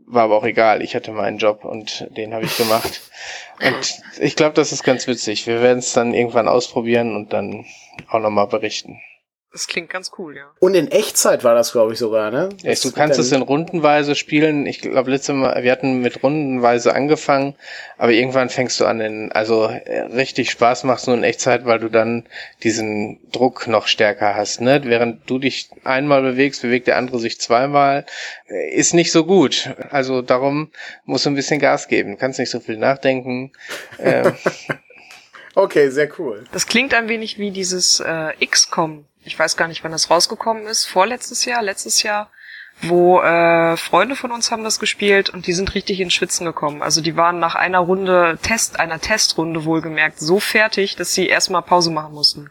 war aber auch egal. Ich hatte meinen Job und den habe ich gemacht. Und ich glaube, das ist ganz witzig. Wir werden es dann irgendwann ausprobieren und dann auch nochmal berichten. Das klingt ganz cool, ja. Und in Echtzeit war das, glaube ich, sogar, ne? Ja, du kannst es in rundenweise spielen. Ich glaube, letztes Mal, wir hatten mit rundenweise angefangen, aber irgendwann fängst du an, in, also richtig Spaß machst nur in Echtzeit, weil du dann diesen Druck noch stärker hast, ne? Während du dich einmal bewegst, bewegt der andere sich zweimal. Ist nicht so gut. Also darum musst du ein bisschen Gas geben. Du kannst nicht so viel nachdenken. äh, Okay, sehr cool. Das klingt ein wenig wie dieses äh, X COM. Ich weiß gar nicht, wann das rausgekommen ist. Vorletztes Jahr, letztes Jahr, wo äh, Freunde von uns haben das gespielt und die sind richtig ins Schwitzen gekommen. Also die waren nach einer Runde Test, einer Testrunde wohlgemerkt, so fertig, dass sie erstmal Pause machen mussten.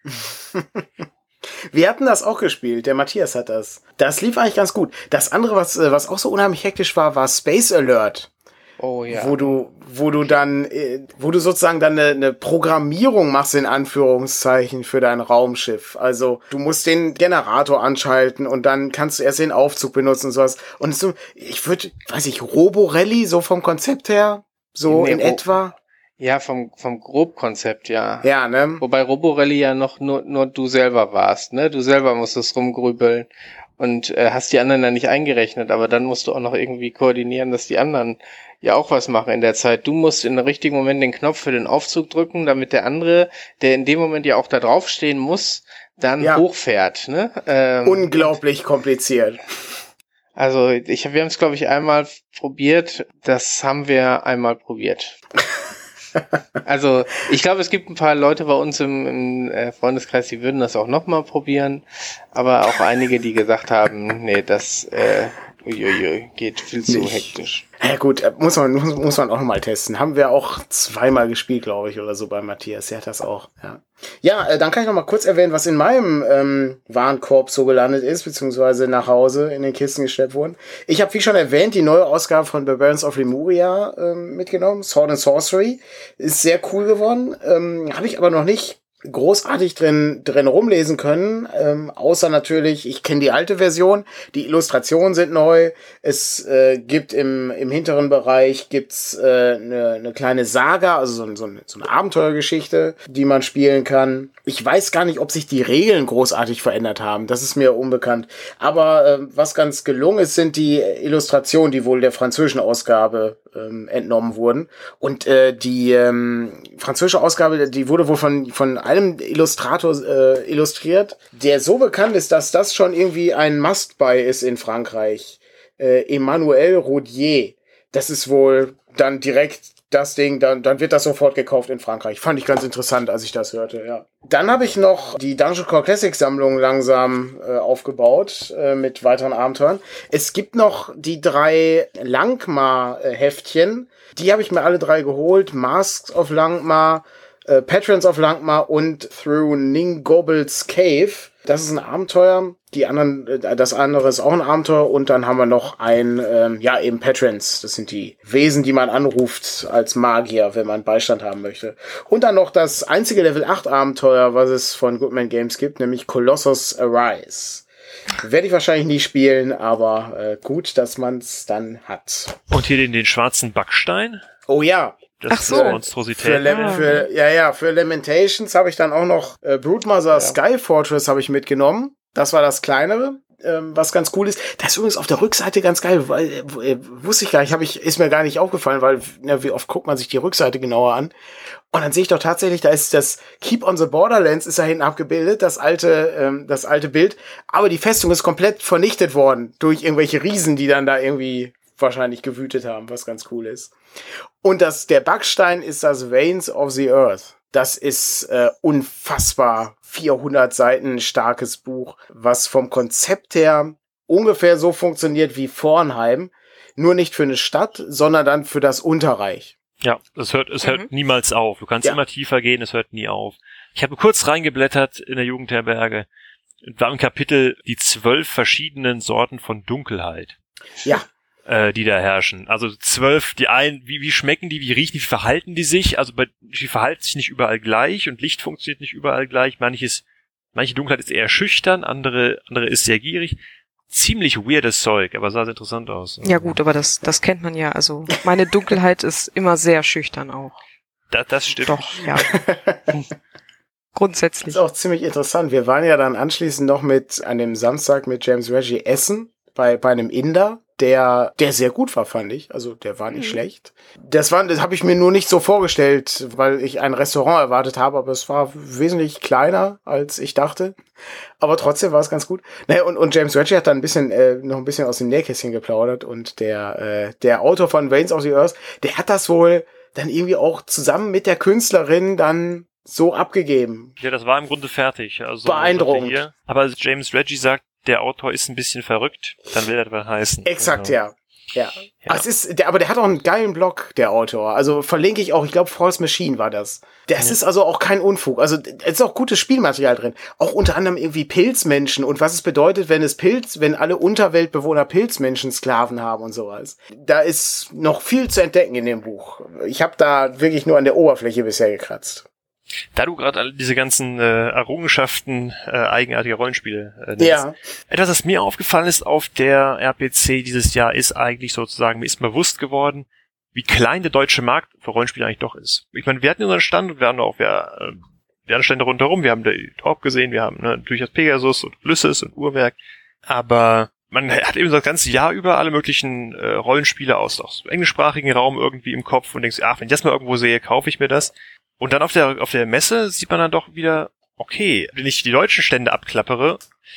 Wir hatten das auch gespielt. Der Matthias hat das. Das lief eigentlich ganz gut. Das andere, was was auch so unheimlich hektisch war, war Space Alert. Oh ja. Wo du, wo du dann, wo du sozusagen dann eine, eine Programmierung machst, in Anführungszeichen, für dein Raumschiff. Also, du musst den Generator anschalten und dann kannst du erst den Aufzug benutzen und sowas. Und so, ich würde, weiß ich, Roborally, so vom Konzept her, so Nee, in Ro- etwa. Ja, vom vom Grobkonzept, ja. Ja, ne? Wobei Roborally ja noch nur nur du selber warst, ne? Du selber musstest rumgrübeln und äh, hast die anderen dann nicht eingerechnet, aber dann musst du auch noch irgendwie koordinieren, dass die anderen ja auch was machen in der Zeit. Du musst in dem richtigen Moment den Knopf für den Aufzug drücken, damit der andere, der in dem Moment ja auch da draufstehen muss, dann Ja. hochfährt, ne? Ähm, Unglaublich kompliziert. Also ich, wir haben es, glaube ich, einmal probiert. Das haben wir einmal probiert. Also ich glaube, es gibt ein paar Leute bei uns im, im äh, Freundeskreis, die würden das auch nochmal probieren. Aber auch einige, die gesagt haben, nee, das äh, uiuiui, geht viel zu Nicht. hektisch. Ja gut, äh, muss man, muss, muss man auch mal testen. Haben wir auch zweimal gespielt, glaube ich, oder so bei Matthias. Der hat das auch, ja. Ja, äh, dann kann ich noch mal kurz erwähnen, was in meinem ähm, Warenkorb so gelandet ist, beziehungsweise nach Hause in den Kisten gestellt wurden. Ich habe, wie schon erwähnt, die neue Ausgabe von Barbarians of Lemuria ähm, mitgenommen. Sword and Sorcery. Ist sehr cool geworden. Ähm, habe ich aber noch nicht großartig drin drin rumlesen können, ähm, außer natürlich, ich kenne die alte Version, die Illustrationen sind neu, es äh, gibt im im hinteren Bereich gibt's äh, eine ne kleine Saga, also so, so, eine, so eine Abenteuergeschichte, die man spielen kann. Ich weiß gar nicht, ob sich die Regeln großartig verändert haben, das ist mir unbekannt, aber äh, was ganz gelungen ist, sind die Illustrationen, die wohl der französischen Ausgabe ähm, entnommen wurden, und äh, die ähm, französische Ausgabe, die wurde wohl von von einem Illustrator äh, illustriert, der so bekannt ist, dass das schon irgendwie ein Must-Buy ist in Frankreich. Äh, Emmanuel Rodier. Das ist wohl dann direkt das Ding, dann, dann wird das sofort gekauft in Frankreich. Fand ich ganz interessant, als ich das hörte, ja. Dann habe ich noch die Dungeon Core Classics Sammlung langsam äh, aufgebaut äh, mit weiteren Abenteuern. Es gibt noch die drei Langmar-Heftchen. Die habe ich mir alle drei geholt. Masks of Langmar, äh, Patrons of Langmar und Through Ningobel's Cave. Das ist ein Abenteuer. Die anderen, äh, das andere ist auch ein Abenteuer. Und dann haben wir noch ein, ähm, ja, eben Patrons. Das sind die Wesen, die man anruft als Magier, wenn man Beistand haben möchte. Und dann noch das einzige Level acht Abenteuer, was es von Goodman Games gibt, nämlich Colossus Arise. Werde ich wahrscheinlich nie spielen, aber äh, gut, dass man es dann hat. Und hier den, den schwarzen Backstein. Oh ja. Das Ach so. ist Für, Monstrosität. Lem- für, ja, ja, für Lamentations habe ich dann auch noch äh, Broodmother Ja. Sky Fortress habe ich mitgenommen. Das war das kleinere, ähm, was ganz cool ist. Das ist übrigens auf der Rückseite ganz geil, weil äh, wusste ich gar nicht, habe ich ist mir gar nicht aufgefallen, weil ja, wie oft guckt man sich die Rückseite genauer an. Und dann sehe ich doch tatsächlich, da ist das Keep on the Borderlands ist da hinten abgebildet, das alte ähm, das alte Bild, aber die Festung ist komplett vernichtet worden durch irgendwelche Riesen, die dann da irgendwie wahrscheinlich gewütet haben, was ganz cool ist. Und das, der Backstein ist das Veins of the Earth. Das ist äh, unfassbar vierhundert Seiten starkes Buch, was vom Konzept her ungefähr so funktioniert wie Vornheim, nur nicht für eine Stadt, sondern dann für das Unterreich. Ja, es hört, es Mhm. hört niemals auf. Du kannst Ja. immer tiefer gehen, es hört nie auf. Ich habe kurz reingeblättert in der Jugendherberge. Da im Kapitel die zwölf verschiedenen Sorten von Dunkelheit, Ja, äh, die da herrschen. Also zwölf, die einen, wie, wie schmecken die, wie riechen die, wie verhalten die sich? Also bei, die verhalten sich nicht überall gleich und Licht funktioniert nicht überall gleich. Manches, manche Dunkelheit ist eher schüchtern, andere, andere ist sehr gierig. ziemlich weirdes Zeug, aber sah sehr interessant aus. Ja gut, aber das, das kennt man ja. Also meine Dunkelheit ist immer sehr schüchtern auch. Das, das stimmt. Doch, ja. Grundsätzlich. Das ist auch ziemlich interessant. Wir waren ja dann anschließend noch mit an dem Samstag mit James Reggie essen bei bei einem Inder, der der sehr gut war, fand ich. Also der war nicht mhm. schlecht. Das war, das habe ich mir nur nicht so vorgestellt, weil ich ein Restaurant erwartet habe, aber es war wesentlich kleiner als ich dachte. Aber trotzdem war es ganz gut. Naja, und und James Reggie hat dann ein bisschen äh, noch ein bisschen aus dem Nähkästchen geplaudert und der äh, der Autor von Reigns of the Earth, der hat das wohl dann irgendwie auch zusammen mit der Künstlerin dann so abgegeben. Ja, das war im Grunde fertig. Also, beeindruckend. Hier. Aber James Reggie sagt, der Autor ist ein bisschen verrückt, dann will er das heißen. Exakt, also. ja. Ja. ja. Es ist, der, aber der hat auch einen geilen Blog, der Autor. Also verlinke ich auch, ich glaube, False Machine war das. Das ja. ist also auch kein Unfug. Also es ist auch gutes Spielmaterial drin. Auch unter anderem irgendwie Pilzmenschen und was es bedeutet, wenn es Pilz, wenn alle Unterweltbewohner Pilzmenschen Sklaven haben und sowas. Da ist noch viel zu entdecken in dem Buch. Ich habe da wirklich nur an der Oberfläche bisher gekratzt. Da du gerade alle diese ganzen äh, Errungenschaften äh, eigenartiger Rollenspiele äh, nennst. Ja. Etwas, was mir aufgefallen ist auf der R P C dieses Jahr, ist eigentlich sozusagen, mir ist mir bewusst geworden, wie klein der deutsche Markt für Rollenspiele eigentlich doch ist. Ich meine, wir hatten unseren Stand und wir haben auch wir, äh, wir hatten Stände rundherum, wir haben die Talk gesehen, wir haben ne, natürlich das Pegasus und Ulysses und Uhrwerk, aber man hat eben so das ganze Jahr über alle möglichen äh, Rollenspiele aus, aus dem englischsprachigen Raum irgendwie im Kopf und denkst, ach, wenn ich das mal irgendwo sehe, kaufe ich mir das. Und dann auf der auf der Messe sieht man dann doch wieder, okay, wenn ich die deutschen Stände abklappere,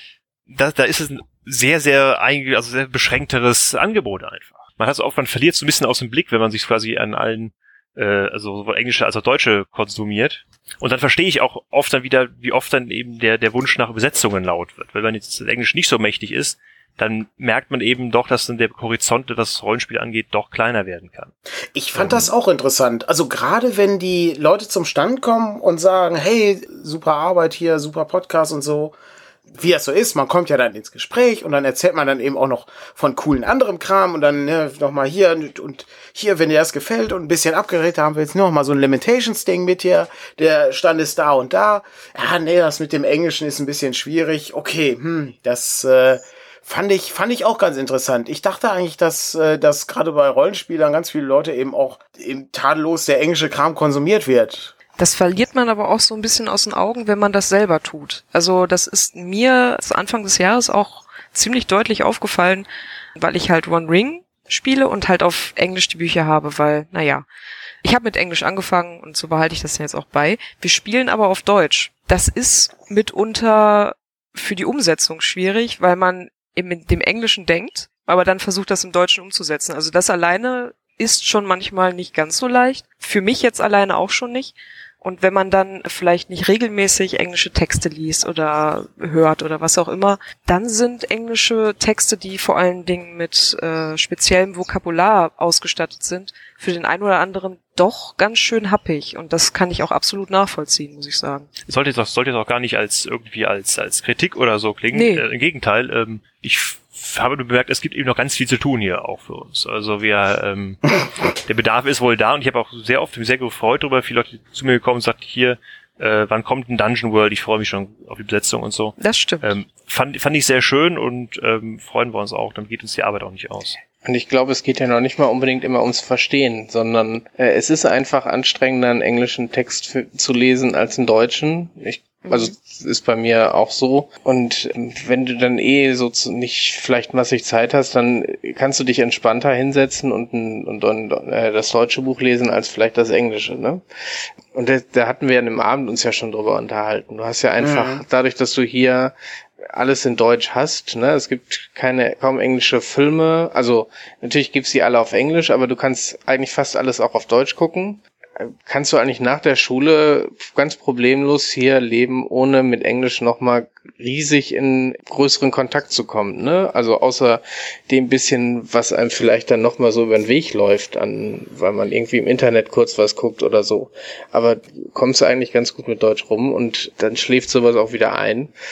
da, da ist es ein sehr, sehr, ein, also sehr beschränkteres Angebot einfach. Man hat so oft, man verliert so ein bisschen aus dem Blick, wenn man sich quasi an allen, äh, also sowohl englische als auch deutsche konsumiert. Und dann verstehe ich auch oft dann wieder, wie oft dann eben der der Wunsch nach Übersetzungen laut wird. Weil wenn jetzt das Englisch nicht so mächtig ist, dann merkt man eben doch, dass dann der Horizont, was das Rollenspiel angeht, doch kleiner werden kann. Ich fand ähm, das auch interessant. Also gerade wenn die Leute zum Stand kommen und sagen, hey, super Arbeit hier, super Podcast und so, wie das so ist, man kommt ja dann ins Gespräch und dann erzählt man dann eben auch noch von coolen anderem Kram und dann ne, nochmal hier und hier, wenn dir das gefällt und ein bisschen abgeredet, haben wir jetzt noch mal so ein Limitations-Ding mit hier, der Stand ist da und da. Ja, nee, das mit dem Englischen ist ein bisschen schwierig. Okay, hm, das äh, Fand ich, fand ich auch ganz interessant. Ich dachte eigentlich, dass, äh, dass gerade bei Rollenspielern ganz viele Leute eben auch eben tadellos der englische Kram konsumiert wird. Das verliert man aber auch so ein bisschen aus den Augen, wenn man das selber tut. Also das ist mir zu Anfang des Jahres auch ziemlich deutlich aufgefallen, weil ich halt One Ring spiele und halt auf Englisch die Bücher habe, weil, naja, ich habe mit Englisch angefangen und so behalte ich das jetzt auch bei. Wir spielen aber auf Deutsch. Das ist mitunter für die Umsetzung schwierig, weil man in dem Englischen denkt, aber dann versucht, das im Deutschen umzusetzen. Also das alleine ist schon manchmal nicht ganz so leicht. Für mich jetzt alleine auch schon nicht. Und wenn man dann vielleicht nicht regelmäßig englische Texte liest oder hört oder was auch immer, dann sind englische Texte, die vor allen Dingen mit äh, speziellem Vokabular ausgestattet sind, für den einen oder anderen doch ganz schön happig. Und das kann ich auch absolut nachvollziehen, muss ich sagen. Sollte jetzt auch, sollte jetzt auch gar nicht als irgendwie als als Kritik oder so klingen. Nee. Äh, Im Gegenteil, ähm, ich habe nur bemerkt, es gibt eben noch ganz viel zu tun hier auch für uns. Also wir, ähm, der Bedarf ist wohl da und ich habe auch sehr oft mich sehr gefreut darüber, viele Leute zu mir gekommen und sagten, hier, äh, wann kommt ein Dungeon World? Ich freue mich schon auf die Besetzung und so. Das stimmt. Ähm, fand, fand ich sehr schön und ähm, freuen wir uns auch, dann geht uns die Arbeit auch nicht aus. Und ich glaube, es geht ja noch nicht mal unbedingt immer ums Verstehen, sondern äh, es ist einfach anstrengender, einen englischen Text für, zu lesen als einen deutschen. Ich Also das ist bei mir auch so. Und wenn du dann eh so zu, nicht vielleicht massig Zeit hast, dann kannst du dich entspannter hinsetzen und, ein, und, und äh, das deutsche Buch lesen als vielleicht das englische, ne? Und da, da hatten wir an dem Abend uns ja schon drüber unterhalten. Du hast ja einfach, mhm. dadurch, dass du hier alles in Deutsch hast, ne? Es gibt keine, kaum englische Filme. Also natürlich gibt's sie alle auf Englisch, aber du kannst eigentlich fast alles auch auf Deutsch gucken. Kannst du eigentlich nach der Schule ganz problemlos hier leben, ohne mit Englisch nochmal riesig in größeren Kontakt zu kommen, ne? Also außer dem bisschen, was einem vielleicht dann nochmal so über den Weg läuft, an, weil man irgendwie im Internet kurz was guckt oder so. Aber kommst du eigentlich ganz gut mit Deutsch rum und dann schläft sowas auch wieder ein.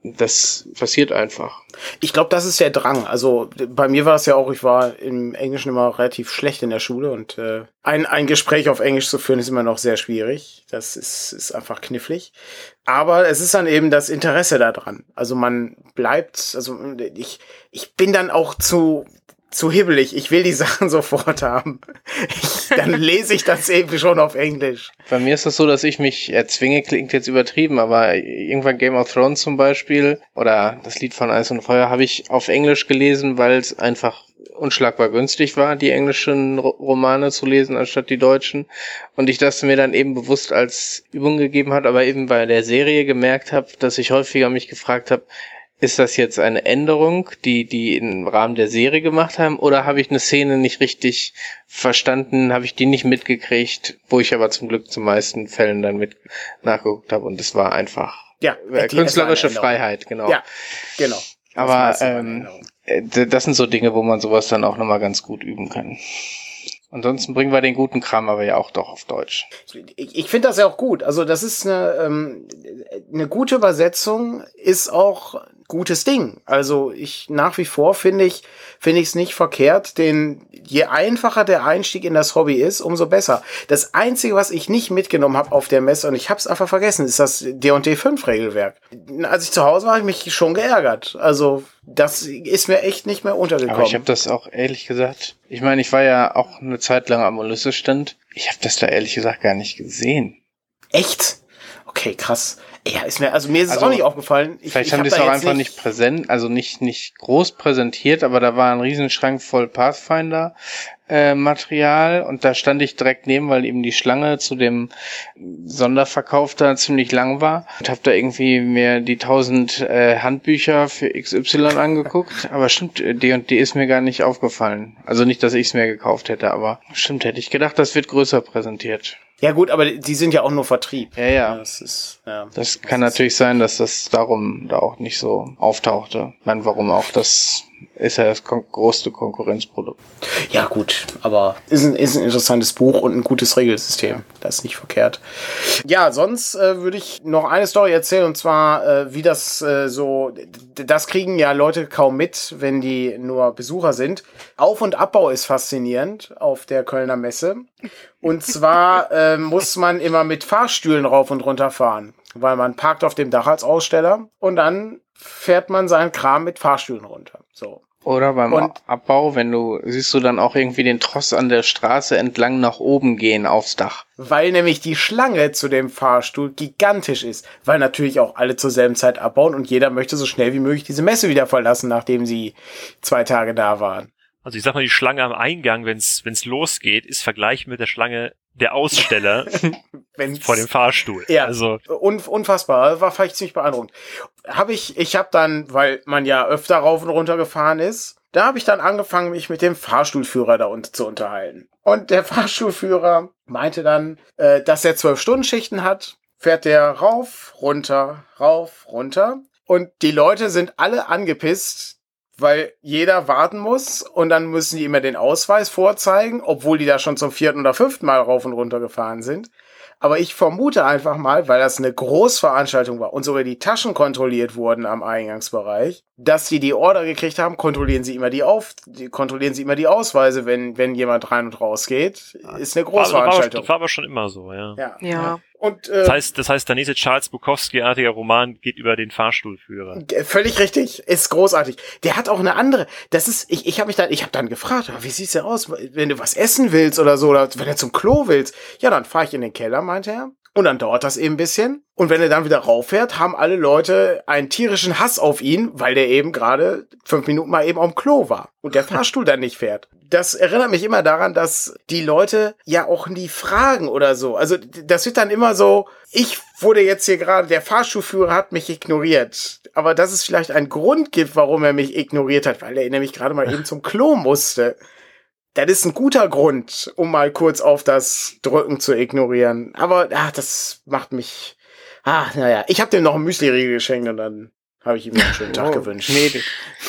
das passiert einfach. Ich glaube, das ist der Drang. Also bei mir war es ja auch, ich war im Englischen immer relativ schlecht in der Schule und äh, ein, ein Gespräch auf Englisch zu führen ist immer noch sehr schwierig. Das ist, ist einfach knifflig. Aber es ist dann eben das Interesse daran. Also man bleibt, also ich, ich bin dann auch zu... zu hibbelig. Ich will die Sachen sofort haben. Ich, dann lese ich das eben schon auf Englisch. Bei mir ist es so, dass ich mich erzwinge, klingt jetzt übertrieben, aber irgendwann Game of Thrones zum Beispiel oder das Lied von Eis und Feuer habe ich auf Englisch gelesen, weil es einfach unschlagbar günstig war, die englischen Romane zu lesen, anstatt die deutschen. Und ich das mir dann eben bewusst als Übung gegeben hat, aber eben bei der Serie gemerkt habe, dass ich häufiger mich gefragt habe, ist das jetzt eine Änderung, die die im Rahmen der Serie gemacht haben, oder habe ich eine Szene nicht richtig verstanden, habe ich die nicht mitgekriegt, wo ich aber zum Glück zu meisten Fällen dann mit nachgeguckt habe und es war einfach ja, äh, künstlerische Freiheit, genau. Ja, genau. Aber ähm, das sind so Dinge, wo man sowas dann auch nochmal ganz gut üben kann. Ansonsten bringen wir den guten Kram aber ja auch doch auf Deutsch. Ich, ich finde das ja auch gut. Also das ist eine, ähm, eine gute Übersetzung, ist auch gutes Ding. Also ich nach wie vor finde ich finde ich es nicht verkehrt, denn je einfacher der Einstieg in das Hobby ist, umso besser. Das Einzige, was ich nicht mitgenommen habe auf der Messe, und ich habe es einfach vergessen, ist das D und D fünf Regelwerk. Als ich zu Hause war, habe ich mich schon geärgert. Also das ist mir echt nicht mehr untergekommen. Aber ich habe das auch ehrlich gesagt, ich meine, ich war ja auch eine Zeit lang am Ulysses-Stand. Ich habe das da ehrlich gesagt gar nicht gesehen. Echt? Okay, krass. Ja, ist mir, also mir ist es also, auch nicht aufgefallen. Ich, vielleicht ich haben hab die es da auch jetzt einfach nicht präsent, also nicht nicht groß präsentiert, aber da war ein Riesenschrank voll Pathfinder äh, Material und da stand ich direkt neben, weil eben die Schlange zu dem Sonderverkauf da ziemlich lang war und habe da irgendwie mir die tausend äh, Handbücher für X Y angeguckt, aber stimmt, D und D ist mir gar nicht aufgefallen. Also nicht, dass ich es mir gekauft hätte, aber stimmt, hätte ich gedacht, das wird größer präsentiert. Ja gut, aber die sind ja auch nur Vertrieb. Ja, ja. Das ist, ja. Das kann natürlich sein, dass das darum da auch nicht so auftauchte. Ich meine, warum auch? Das ist ja das kon- größte Konkurrenzprodukt. Ja gut, aber ist ein, ist ein interessantes Buch und ein gutes Regelsystem. Das ist nicht verkehrt. Ja, sonst äh, würde ich noch eine Story erzählen, und zwar, äh, wie das äh, so, d- das kriegen ja Leute kaum mit, wenn die nur Besucher sind. Auf- und Abbau ist faszinierend auf der Kölner Messe. Und zwar äh, muss man immer mit Fahrstühlen rauf und runter fahren, weil man parkt auf dem Dach als Aussteller und dann fährt man seinen Kram mit Fahrstühlen runter. So. Oder beim Und- Abbau, wenn du, siehst du dann auch irgendwie den Tross an der Straße entlang nach oben gehen aufs Dach. Weil nämlich die Schlange zu dem Fahrstuhl gigantisch ist, weil natürlich auch alle zur selben Zeit abbauen und jeder möchte so schnell wie möglich diese Messe wieder verlassen, nachdem sie zwei Tage da waren. Also ich sag mal, die Schlange am Eingang, wenn's wenn's losgeht, ist vergleichbar mit der Schlange der Aussteller Wenn's- vor dem Fahrstuhl. Ja, Also Un- unfassbar. War vielleicht ziemlich beeindruckend. Habe ich, ich habe dann, weil man ja öfter rauf und runter gefahren ist, da habe ich dann angefangen, mich mit dem Fahrstuhlführer da unten zu unterhalten. Und der Fahrstuhlführer meinte dann, äh, dass er zwölf Stunden Schichten hat, fährt der rauf, runter, rauf, runter. Und die Leute sind alle angepisst, weil jeder warten muss und dann müssen die immer den Ausweis vorzeigen, obwohl die da schon zum vierten oder fünften Mal rauf und runter gefahren sind. Aber ich vermute einfach mal, weil das eine Großveranstaltung war und sogar die Taschen kontrolliert wurden am Eingangsbereich, dass sie die Order gekriegt haben, kontrollieren sie immer die auf, die, kontrollieren sie immer die Ausweise, wenn wenn jemand rein und raus geht. Ist eine war, war, Großveranstaltung. das war aber schon immer so, ja. Ja. Ja. Und äh, Das heißt, das heißt, der nächste Charles Bukowski-artiger Roman geht über den Fahrstuhlführer. völlig richtig, ist großartig. Der hat auch eine andere. Das ist, ich, ich habe mich dann, ich habe dann gefragt, wie sieht's denn aus, wenn du was essen willst oder so, oder wenn du zum Klo willst? Ja, dann fahre ich in den Keller, meinte er. Und dann dauert das eben ein bisschen. Und wenn er dann wieder rauffährt, haben alle Leute einen tierischen Hass auf ihn, weil der eben gerade fünf Minuten mal eben am Klo war und der Fahrstuhl dann nicht fährt. Das erinnert mich immer daran, dass die Leute ja auch nie fragen oder so. Also das wird dann immer so, ich wurde jetzt hier gerade, der Fahrstuhlführer hat mich ignoriert. Aber dass es vielleicht einen Grund gibt, warum er mich ignoriert hat, weil er nämlich gerade mal eben zum Klo musste. Das ist ein guter Grund, um mal kurz auf das Drücken zu ignorieren. Aber ach, das macht mich... Ah, naja, ich habe dem noch ein Müsli-Riegel geschenkt und dann habe ich ihm noch einen schönen Tag Oh, gewünscht. gnädig.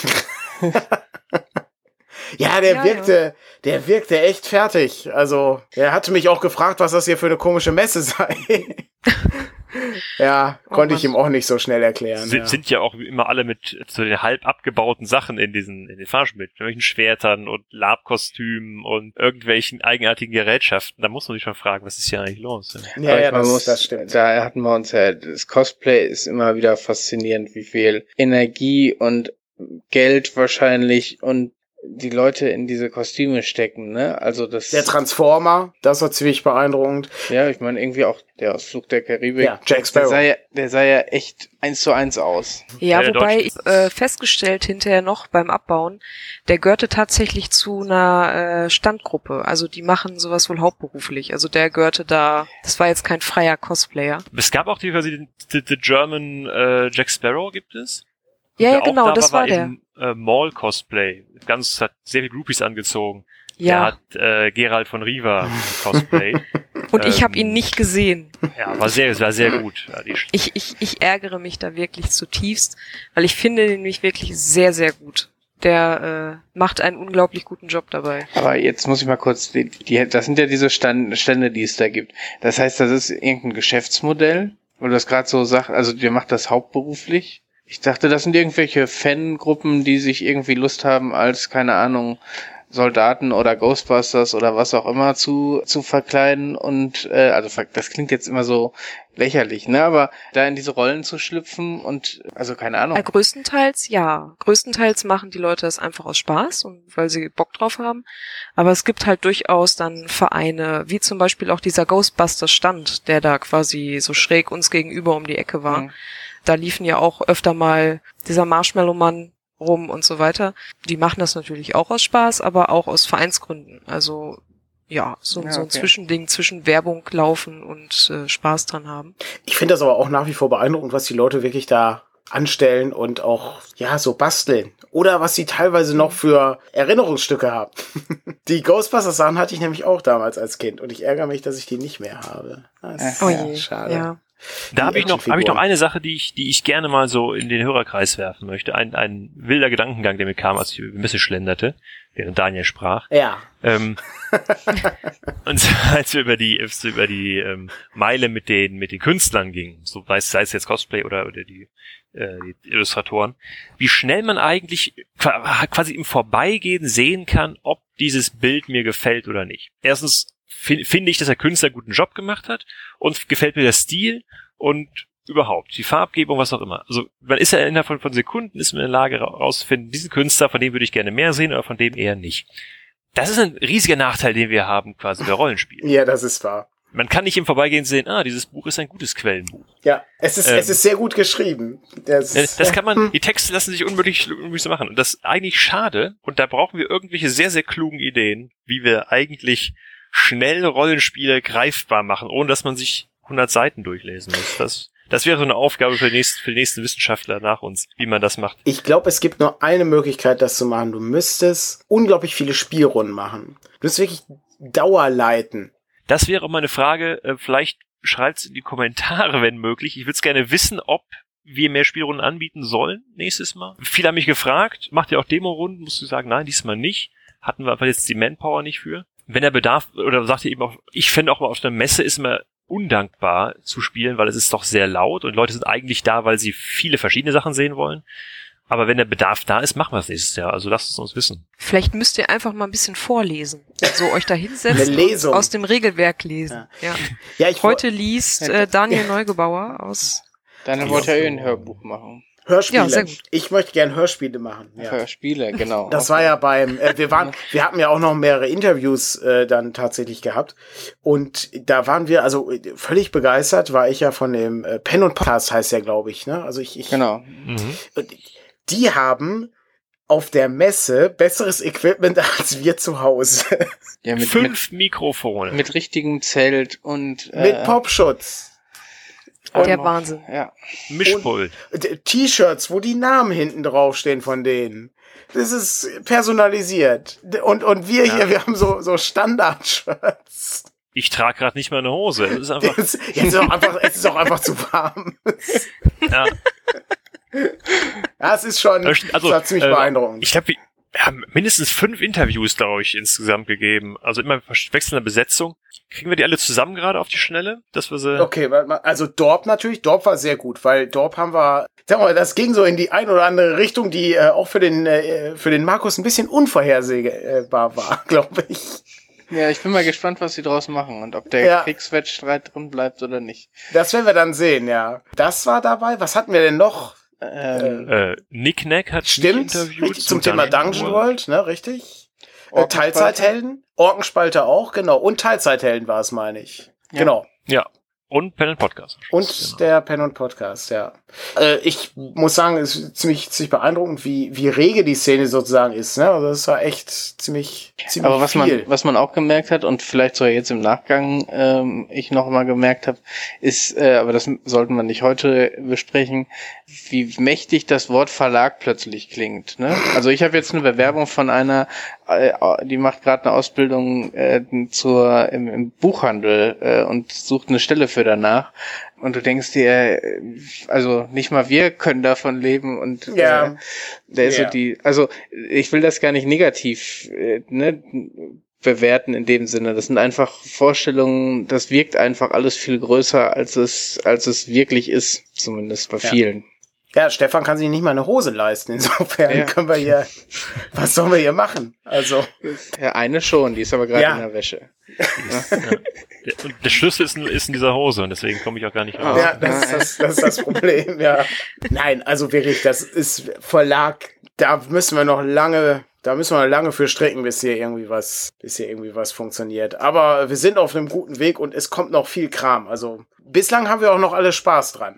Ja, der Ja, wirkte, der wirkte echt fertig. Also, er hatte mich auch gefragt, was das hier für eine komische Messe sei. Ja, Oh konnte ich Mann. ihm auch nicht so schnell erklären. Sind, ja. sind ja auch immer alle mit so den halb abgebauten Sachen in diesen, in den Fahrstuhl mit irgendwelchen Schwertern und Labkostümen und irgendwelchen eigenartigen Gerätschaften. Da muss man sich schon fragen, was ist hier eigentlich los? Ja, Aber ja, ich- man das, muss, das stimmt. Da hatten wir uns ja, das Cosplay ist immer wieder faszinierend, wie viel Energie und Geld wahrscheinlich und die Leute in diese Kostüme stecken, ne? Also das, Der Transformer, das war ziemlich beeindruckend. ja, ich meine irgendwie auch der aus Flug der Karibik. Ja, Jack Der Sparrow. sah ja, der sah ja echt eins zu eins aus. Ja, Ja, der wobei Deutsche- ich äh, festgestellt hinterher noch beim Abbauen, der gehörte tatsächlich zu einer äh, Standgruppe. Also die machen sowas wohl hauptberuflich. Also der gehörte da, das war jetzt kein freier Cosplayer. Es gab auch die quasi den the, the German äh, Jack Sparrow gibt es. Ja, Der ja, auch genau, da das war der. Im, äh, Mall-Cosplay. Ganz, hat sehr viele Groupies angezogen. Der Ja, hat äh, Gerald von Riva Cosplay. und ich habe ähm, ihn nicht gesehen. Ja, war sehr, war sehr gut. Ja, die, Ich, ich, ich ärgere mich da wirklich zutiefst, weil ich finde den nämlich wirklich sehr, sehr gut. Der äh, macht einen unglaublich guten Job dabei. Aber jetzt muss ich mal kurz, die, die, das sind ja diese Stand, Stände, die es da gibt. Das heißt, das ist irgendein Geschäftsmodell, wo du das gerade so sagst, also der macht das hauptberuflich. Ich dachte, das sind irgendwelche Fangruppen, die sich irgendwie Lust haben, als, keine Ahnung, Soldaten oder Ghostbusters oder was auch immer zu zu verkleiden und äh, also ver- das klingt jetzt immer so lächerlich, ne? Aber da in diese Rollen zu schlüpfen und also keine Ahnung. Äh, größtenteils ja. Größtenteils machen die Leute das einfach aus Spaß und weil sie Bock drauf haben. Aber es gibt halt durchaus dann Vereine, wie zum Beispiel auch dieser Ghostbusters-Stand, der da quasi so schräg uns gegenüber um die Ecke war. Mhm. Da liefen ja auch öfter mal dieser Marshmallow-Mann rum und so weiter. Die machen das natürlich auch aus Spaß, aber auch aus Vereinsgründen. Also ja, so, Ja, so ein okay. Zwischending zwischen Werbung laufen und äh, Spaß dran haben. Ich finde das aber auch nach wie vor beeindruckend, was die Leute wirklich da anstellen und auch, ja, so basteln. Oder was sie teilweise noch für Erinnerungsstücke haben. Die Ghostbusters-Sachen hatte ich nämlich auch damals als Kind und ich ärgere mich, dass ich die nicht mehr habe. Das ist Oh ja, je, schade. ja. Da habe ich noch, habe ich noch Actionfiguren. eine Sache, die ich, die ich gerne mal so in den Hörerkreis werfen möchte. Ein, ein wilder Gedankengang, der mir kam, als ich über die Messe schlenderte, während Daniel sprach. Ja. Ähm, und zwar, als wir über die, als wir über die ähm, Meile mit den, mit den Künstlern gingen, so sei es, sei es jetzt Cosplay oder, oder die, äh, die Illustratoren, wie schnell man eigentlich qua- quasi im Vorbeigehen sehen kann, ob dieses Bild mir gefällt oder nicht. Erstens fin- finde ich, dass der Künstler einen guten Job gemacht hat und gefällt mir der Stil und überhaupt die Farbgebung, was auch immer. Also man ist ja innerhalb von, von Sekunden ist man in der Lage herauszufinden, diesen Künstler, von dem würde ich gerne mehr sehen oder von dem eher nicht. Das ist ein riesiger Nachteil, den wir haben quasi bei Rollenspielen. Ja, das ist wahr. Man kann nicht im Vorbeigehen sehen, ah, dieses Buch ist ein gutes Quellenbuch. Ja, es ist, Ähm. es ist sehr gut geschrieben. Das, Das, das kann man, Hm. die Texte lassen sich unmöglich, unmöglich so machen. Und das ist eigentlich schade. Und da brauchen wir irgendwelche sehr, sehr klugen Ideen, wie wir eigentlich schnell Rollenspiele greifbar machen, ohne dass man sich hundert Seiten durchlesen muss. Das, das wäre so eine Aufgabe für die nächsten, für die nächsten Wissenschaftler nach uns, wie man das macht. Ich glaube, es gibt nur eine Möglichkeit, das zu machen. Du müsstest unglaublich viele Spielrunden machen. Du müsstest wirklich Dauerleiten. Das wäre meine Frage. Äh, Vielleicht schreibt's in die Kommentare, wenn möglich. Ich würde es gerne wissen, ob wir mehr Spielrunden anbieten sollen nächstes Mal. Viele haben mich gefragt, macht ihr auch Demo-Runden? Musst du sagen, nein, diesmal nicht. Hatten wir einfach jetzt die Manpower nicht für. Wenn der Bedarf, oder sagt ihr eben auch, ich fände auch mal auf einer Messe ist immer undankbar zu spielen, weil es ist doch sehr laut und Leute sind eigentlich da, weil sie viele verschiedene Sachen sehen wollen. Aber wenn der Bedarf da ist, machen wir es nächstes Jahr. Also lasst es uns wissen. Vielleicht müsst ihr einfach mal ein bisschen vorlesen. So euch da hinsetzen Eine Lesung. und aus dem Regelwerk lesen. Ja. Ja, ich Heute liest äh, Daniel Neugebauer aus. Dann wollte er eh ein Hörbuch machen. Hörspiele. Ja, sehr gut. Ich möchte gern Hörspiele machen. Ja. Hörspiele, genau. Das war ja beim, äh, wir waren, wir hatten ja auch noch mehrere Interviews äh, dann tatsächlich gehabt und da waren wir, also äh, völlig begeistert war ich ja von dem äh, Pen und Podcast heißt ja, glaube ich, ne? Also ich, ich Genau. Mhm. die haben auf der Messe besseres Equipment als wir zu Hause. Ja, mit, mit, Fünf Mikrofone. mit richtigem Zelt und äh, Mit Popschutz. Der Und- Wahnsinn. Ja. Mischpult. D- T-Shirts, wo die Namen hinten draufstehen von denen. Das ist personalisiert. D- Und, und wir Ja. hier, wir haben so, so Standard-Shirts. Ich trage gerade nicht mal eine Hose. Das ist einfach, Jetzt, jetzt ist auch einfach, es ist auch einfach zu warm. ja. Ja, es ist schon, Also, das war ziemlich äh, beeindruckend. Ich glaube, ja, mindestens fünf Interviews, glaube ich, insgesamt gegeben. Also immer wechselnde Besetzung. Kriegen wir die alle zusammen gerade auf die Schnelle? Dass wir sie okay, also Dorp natürlich. Dorp war sehr gut, weil Dorp haben wir, sag mal, das ging so in die ein oder andere Richtung, die äh, auch für den äh, für den Markus ein bisschen unvorhersehbar war, glaube ich. Ja, ich bin mal gespannt, was sie draus machen und ob der ja. Kriegswettstreit drin bleibt oder nicht. Das werden wir dann sehen, ja. Das war dabei. Was hatten wir denn noch? Ähm, äh, Nick Nack hat stimmt, interviewt zum, zum Thema Dungeon World, ne, richtig? Äh, Orkenspalter. Teilzeithelden, Orkenspalter auch, genau. Und Teilzeithelden war es, meine ich. Ja. Genau. Ja. Und Pen and Podcast. Und genau. der Pen und Podcast, ja. Äh, ich muss sagen, es ist ziemlich, ziemlich beeindruckend, wie, wie rege die Szene sozusagen ist, ne? Also das war echt ziemlich, ziemlich Aber was viel. man, was man auch gemerkt hat und vielleicht sogar jetzt im Nachgang ähm, ich noch mal gemerkt habe, ist, äh, aber das sollten wir nicht heute besprechen, wie mächtig das Wort Verlag plötzlich klingt. Ne? Also ich habe jetzt eine Bewerbung von einer, äh, die macht gerade eine Ausbildung äh, zur im, im Buchhandel äh, und sucht eine Stelle für danach. Und du denkst dir, also nicht mal wir können davon leben und ja. äh, da ist ja. so die, also ich will das gar nicht negativ äh, ne, bewerten in dem Sinne. Das sind einfach Vorstellungen, das wirkt einfach alles viel größer, als es als es wirklich ist, zumindest bei ja. vielen. Ja, Stefan kann sich nicht mal eine Hose leisten. Insofern ja. können wir hier, was sollen wir hier machen? Also. Ja, eine schon, die ist aber gerade ja. in der Wäsche. Ja. Und der Schlüssel ist in, ist in dieser Hose und deswegen komme ich auch gar nicht raus. Ja, das ist das, das ist das Problem, ja. Nein, also wirklich, das ist Verlag, da müssen wir noch lange, da müssen wir lange für stricken, bis hier irgendwie was, bis hier irgendwie was funktioniert. Aber wir sind auf einem guten Weg und es kommt noch viel Kram. Also bislang haben wir auch noch alle Spaß dran.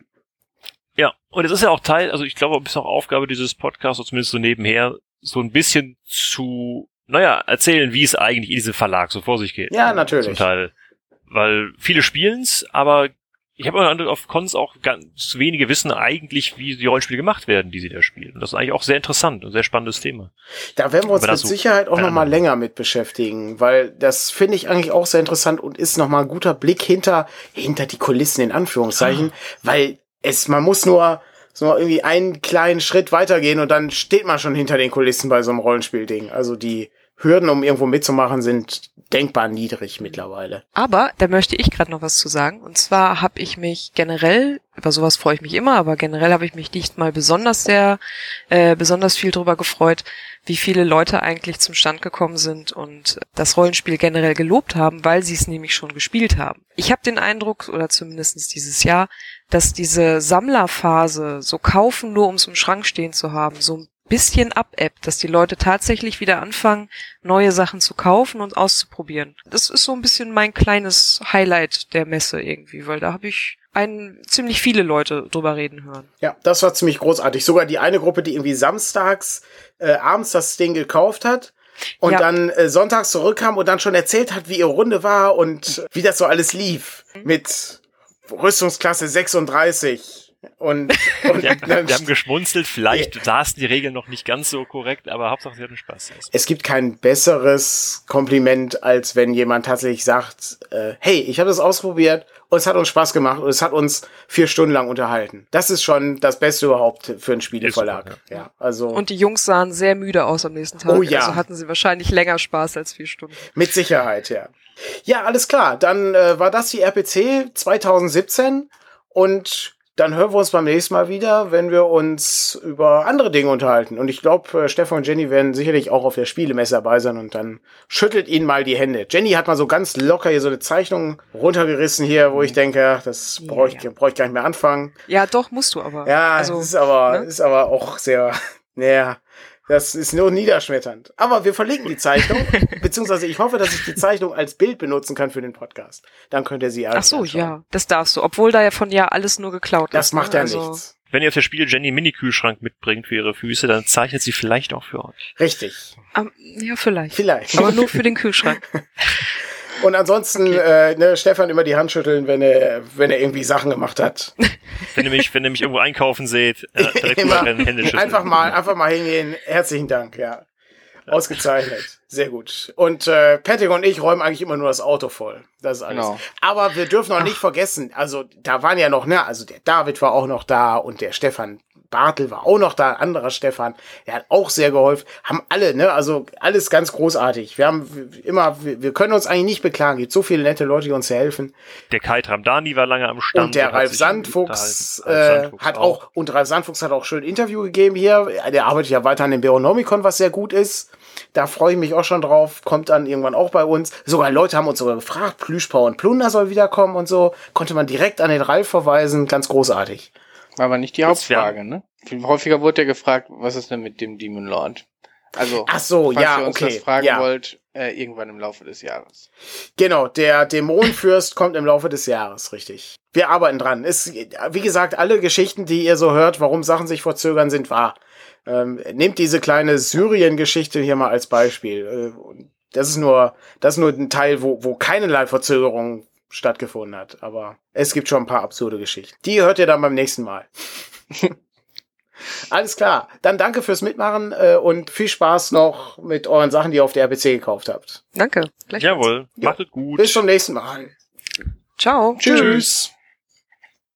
Ja, und es ist ja auch Teil, also ich glaube, es ist auch Aufgabe dieses Podcasts, oder zumindest so nebenher, so ein bisschen zu, naja, erzählen, wie es eigentlich in diesem Verlag so vor sich geht. Ja, natürlich. Zum Teil. Weil viele spielen's, aber ich habe auch auf Cons auch ganz wenige wissen eigentlich, wie die Rollenspiele gemacht werden, die sie da spielen. Und das ist eigentlich auch sehr interessant und sehr spannendes Thema. Da werden wir uns mit so Sicherheit auch noch mal länger mit beschäftigen, weil das finde ich eigentlich auch sehr interessant und ist noch mal ein guter Blick hinter, hinter die Kulissen in Anführungszeichen, ah. weil es, man muss nur so irgendwie einen kleinen Schritt weitergehen und dann steht man schon hinter den Kulissen bei so einem Rollenspielding. Also die Hürden, um irgendwo mitzumachen, sind denkbar niedrig mittlerweile. Aber da möchte ich gerade noch was zu sagen. Und zwar habe ich mich generell, über sowas freue ich mich immer, aber generell habe ich mich nicht mal besonders sehr, äh, besonders viel drüber gefreut, wie viele Leute eigentlich zum Stand gekommen sind und das Rollenspiel generell gelobt haben, weil sie es nämlich schon gespielt haben. Ich habe den Eindruck, oder zumindest dieses Jahr, dass diese Sammlerphase, so kaufen nur um es im Schrank stehen zu haben, so ein bisschen abebbt, dass die Leute tatsächlich wieder anfangen, neue Sachen zu kaufen und auszuprobieren. Das ist so ein bisschen mein kleines Highlight der Messe irgendwie, weil da habe ich einen, ziemlich viele Leute drüber reden hören. Ja, das war ziemlich großartig. Sogar die eine Gruppe, die irgendwie samstags äh, abends das Ding gekauft hat und ja. dann äh, sonntags zurückkam und dann schon erzählt hat, wie ihre Runde war und wie das so alles lief. Mhm. Mit Rüstungsklasse sechsunddreißig. Und, und wir, haben, wir haben geschmunzelt, vielleicht ja. saßen die Regeln noch nicht ganz so korrekt, aber Hauptsache sie hatten Spaß. Es gibt kein besseres Kompliment, als wenn jemand tatsächlich sagt, äh, hey, ich habe das ausprobiert und es hat uns Spaß gemacht und es hat uns vier Stunden lang unterhalten. Das ist schon das Beste überhaupt für einen Spieleverlag. Super, ja. Ja, also und die Jungs sahen sehr müde aus am nächsten Tag. Oh ja. Also hatten sie wahrscheinlich länger Spaß als vier Stunden. Mit Sicherheit, ja. Ja, alles klar. Dann äh, war das die R P C zwanzig siebzehn und dann hören wir uns beim nächsten Mal wieder, wenn wir uns über andere Dinge unterhalten. Und ich glaube, Stefan und Jenny werden sicherlich auch auf der Spielemesse dabei sein und dann schüttelt ihnen mal die Hände. Jenny hat mal so ganz locker hier so eine Zeichnung runtergerissen hier, wo ich denke, das brauche ich, ja. brauch ich gar nicht mehr anfangen. Ja, doch, musst du aber. Ja, also, das ist aber, ne? ist aber auch sehr, naja, das ist nur niederschmetternd. Aber wir verlinken die Zeichnung, beziehungsweise ich hoffe, dass ich die Zeichnung als Bild benutzen kann für den Podcast. Dann könnt ihr sie alle Ach so, anschauen. ja, das darfst du. Obwohl da ja von ja alles nur geklaut das ist. Das macht ne? ja also nichts. Wenn ihr auf das Spiel Jenny einen Mini-Kühlschrank mitbringt für ihre Füße, dann zeichnet sie vielleicht auch für euch. Richtig. Um, ja, vielleicht. Vielleicht. Aber nur für den Kühlschrank. Und ansonsten, okay. äh, ne, Stefan immer die Hand schütteln, wenn er, wenn er irgendwie Sachen gemacht hat. Wenn ihr mich, wenn ihr mich irgendwo einkaufen seht, äh, direkt immer, mal Hände schütteln. Einfach mal, einfach mal hingehen. Herzlichen Dank, ja. Ausgezeichnet. Sehr gut. Und äh, Patrick und ich räumen eigentlich immer nur das Auto voll. Das ist alles. Genau. Aber wir dürfen auch nicht Ach. vergessen, also da waren ja noch, ne, also der David war auch noch da und der Stefan Bartel war auch noch da, anderer Stefan, der hat auch sehr geholfen. Haben alle, ne, also alles ganz großartig. Wir haben immer, wir, wir können uns eigentlich nicht beklagen. Gibt so viele nette Leute, die uns helfen. Der Kai Tramdani war lange am Stand. Und der Ralf Sandfuchs, äh, Ralf Sandfuchs hat auch, auch, und Ralf Sandfuchs hat auch schön ein Interview gegeben hier. Der arbeitet ja weiter an dem Beonomicon, was sehr gut ist. Da freue ich mich auch schon drauf. Kommt dann irgendwann auch bei uns. Sogar Leute haben uns sogar gefragt, Plüschbau und Plunder soll wiederkommen und so. Konnte man direkt an den Ralf verweisen. Ganz großartig. War aber nicht die Hauptfrage, ne? Viel häufiger wurde ja gefragt, was ist denn mit dem Demon Lord? Also, ach so, falls ja, ihr uns okay. das fragen ja. wollt, äh, irgendwann im Laufe des Jahres. Genau, der Dämonenfürst kommt im Laufe des Jahres, richtig. Wir arbeiten dran. Ist, wie gesagt, alle Geschichten, die ihr so hört, warum Sachen sich verzögern, sind wahr. Ähm, nehmt diese kleine Syrien-Geschichte hier mal als Beispiel. Äh, das ist nur, das ist nur ein Teil, wo, wo keinerlei Verzögerung stattgefunden hat. Aber es gibt schon ein paar absurde Geschichten. Die hört ihr dann beim nächsten Mal. Alles klar. Dann danke fürs Mitmachen äh, und viel Spaß noch mit euren Sachen, die ihr auf der R P C gekauft habt. Danke. Jawohl. Macht es gut. Bis zum nächsten Mal. Ciao. Tschüss. Tschüss.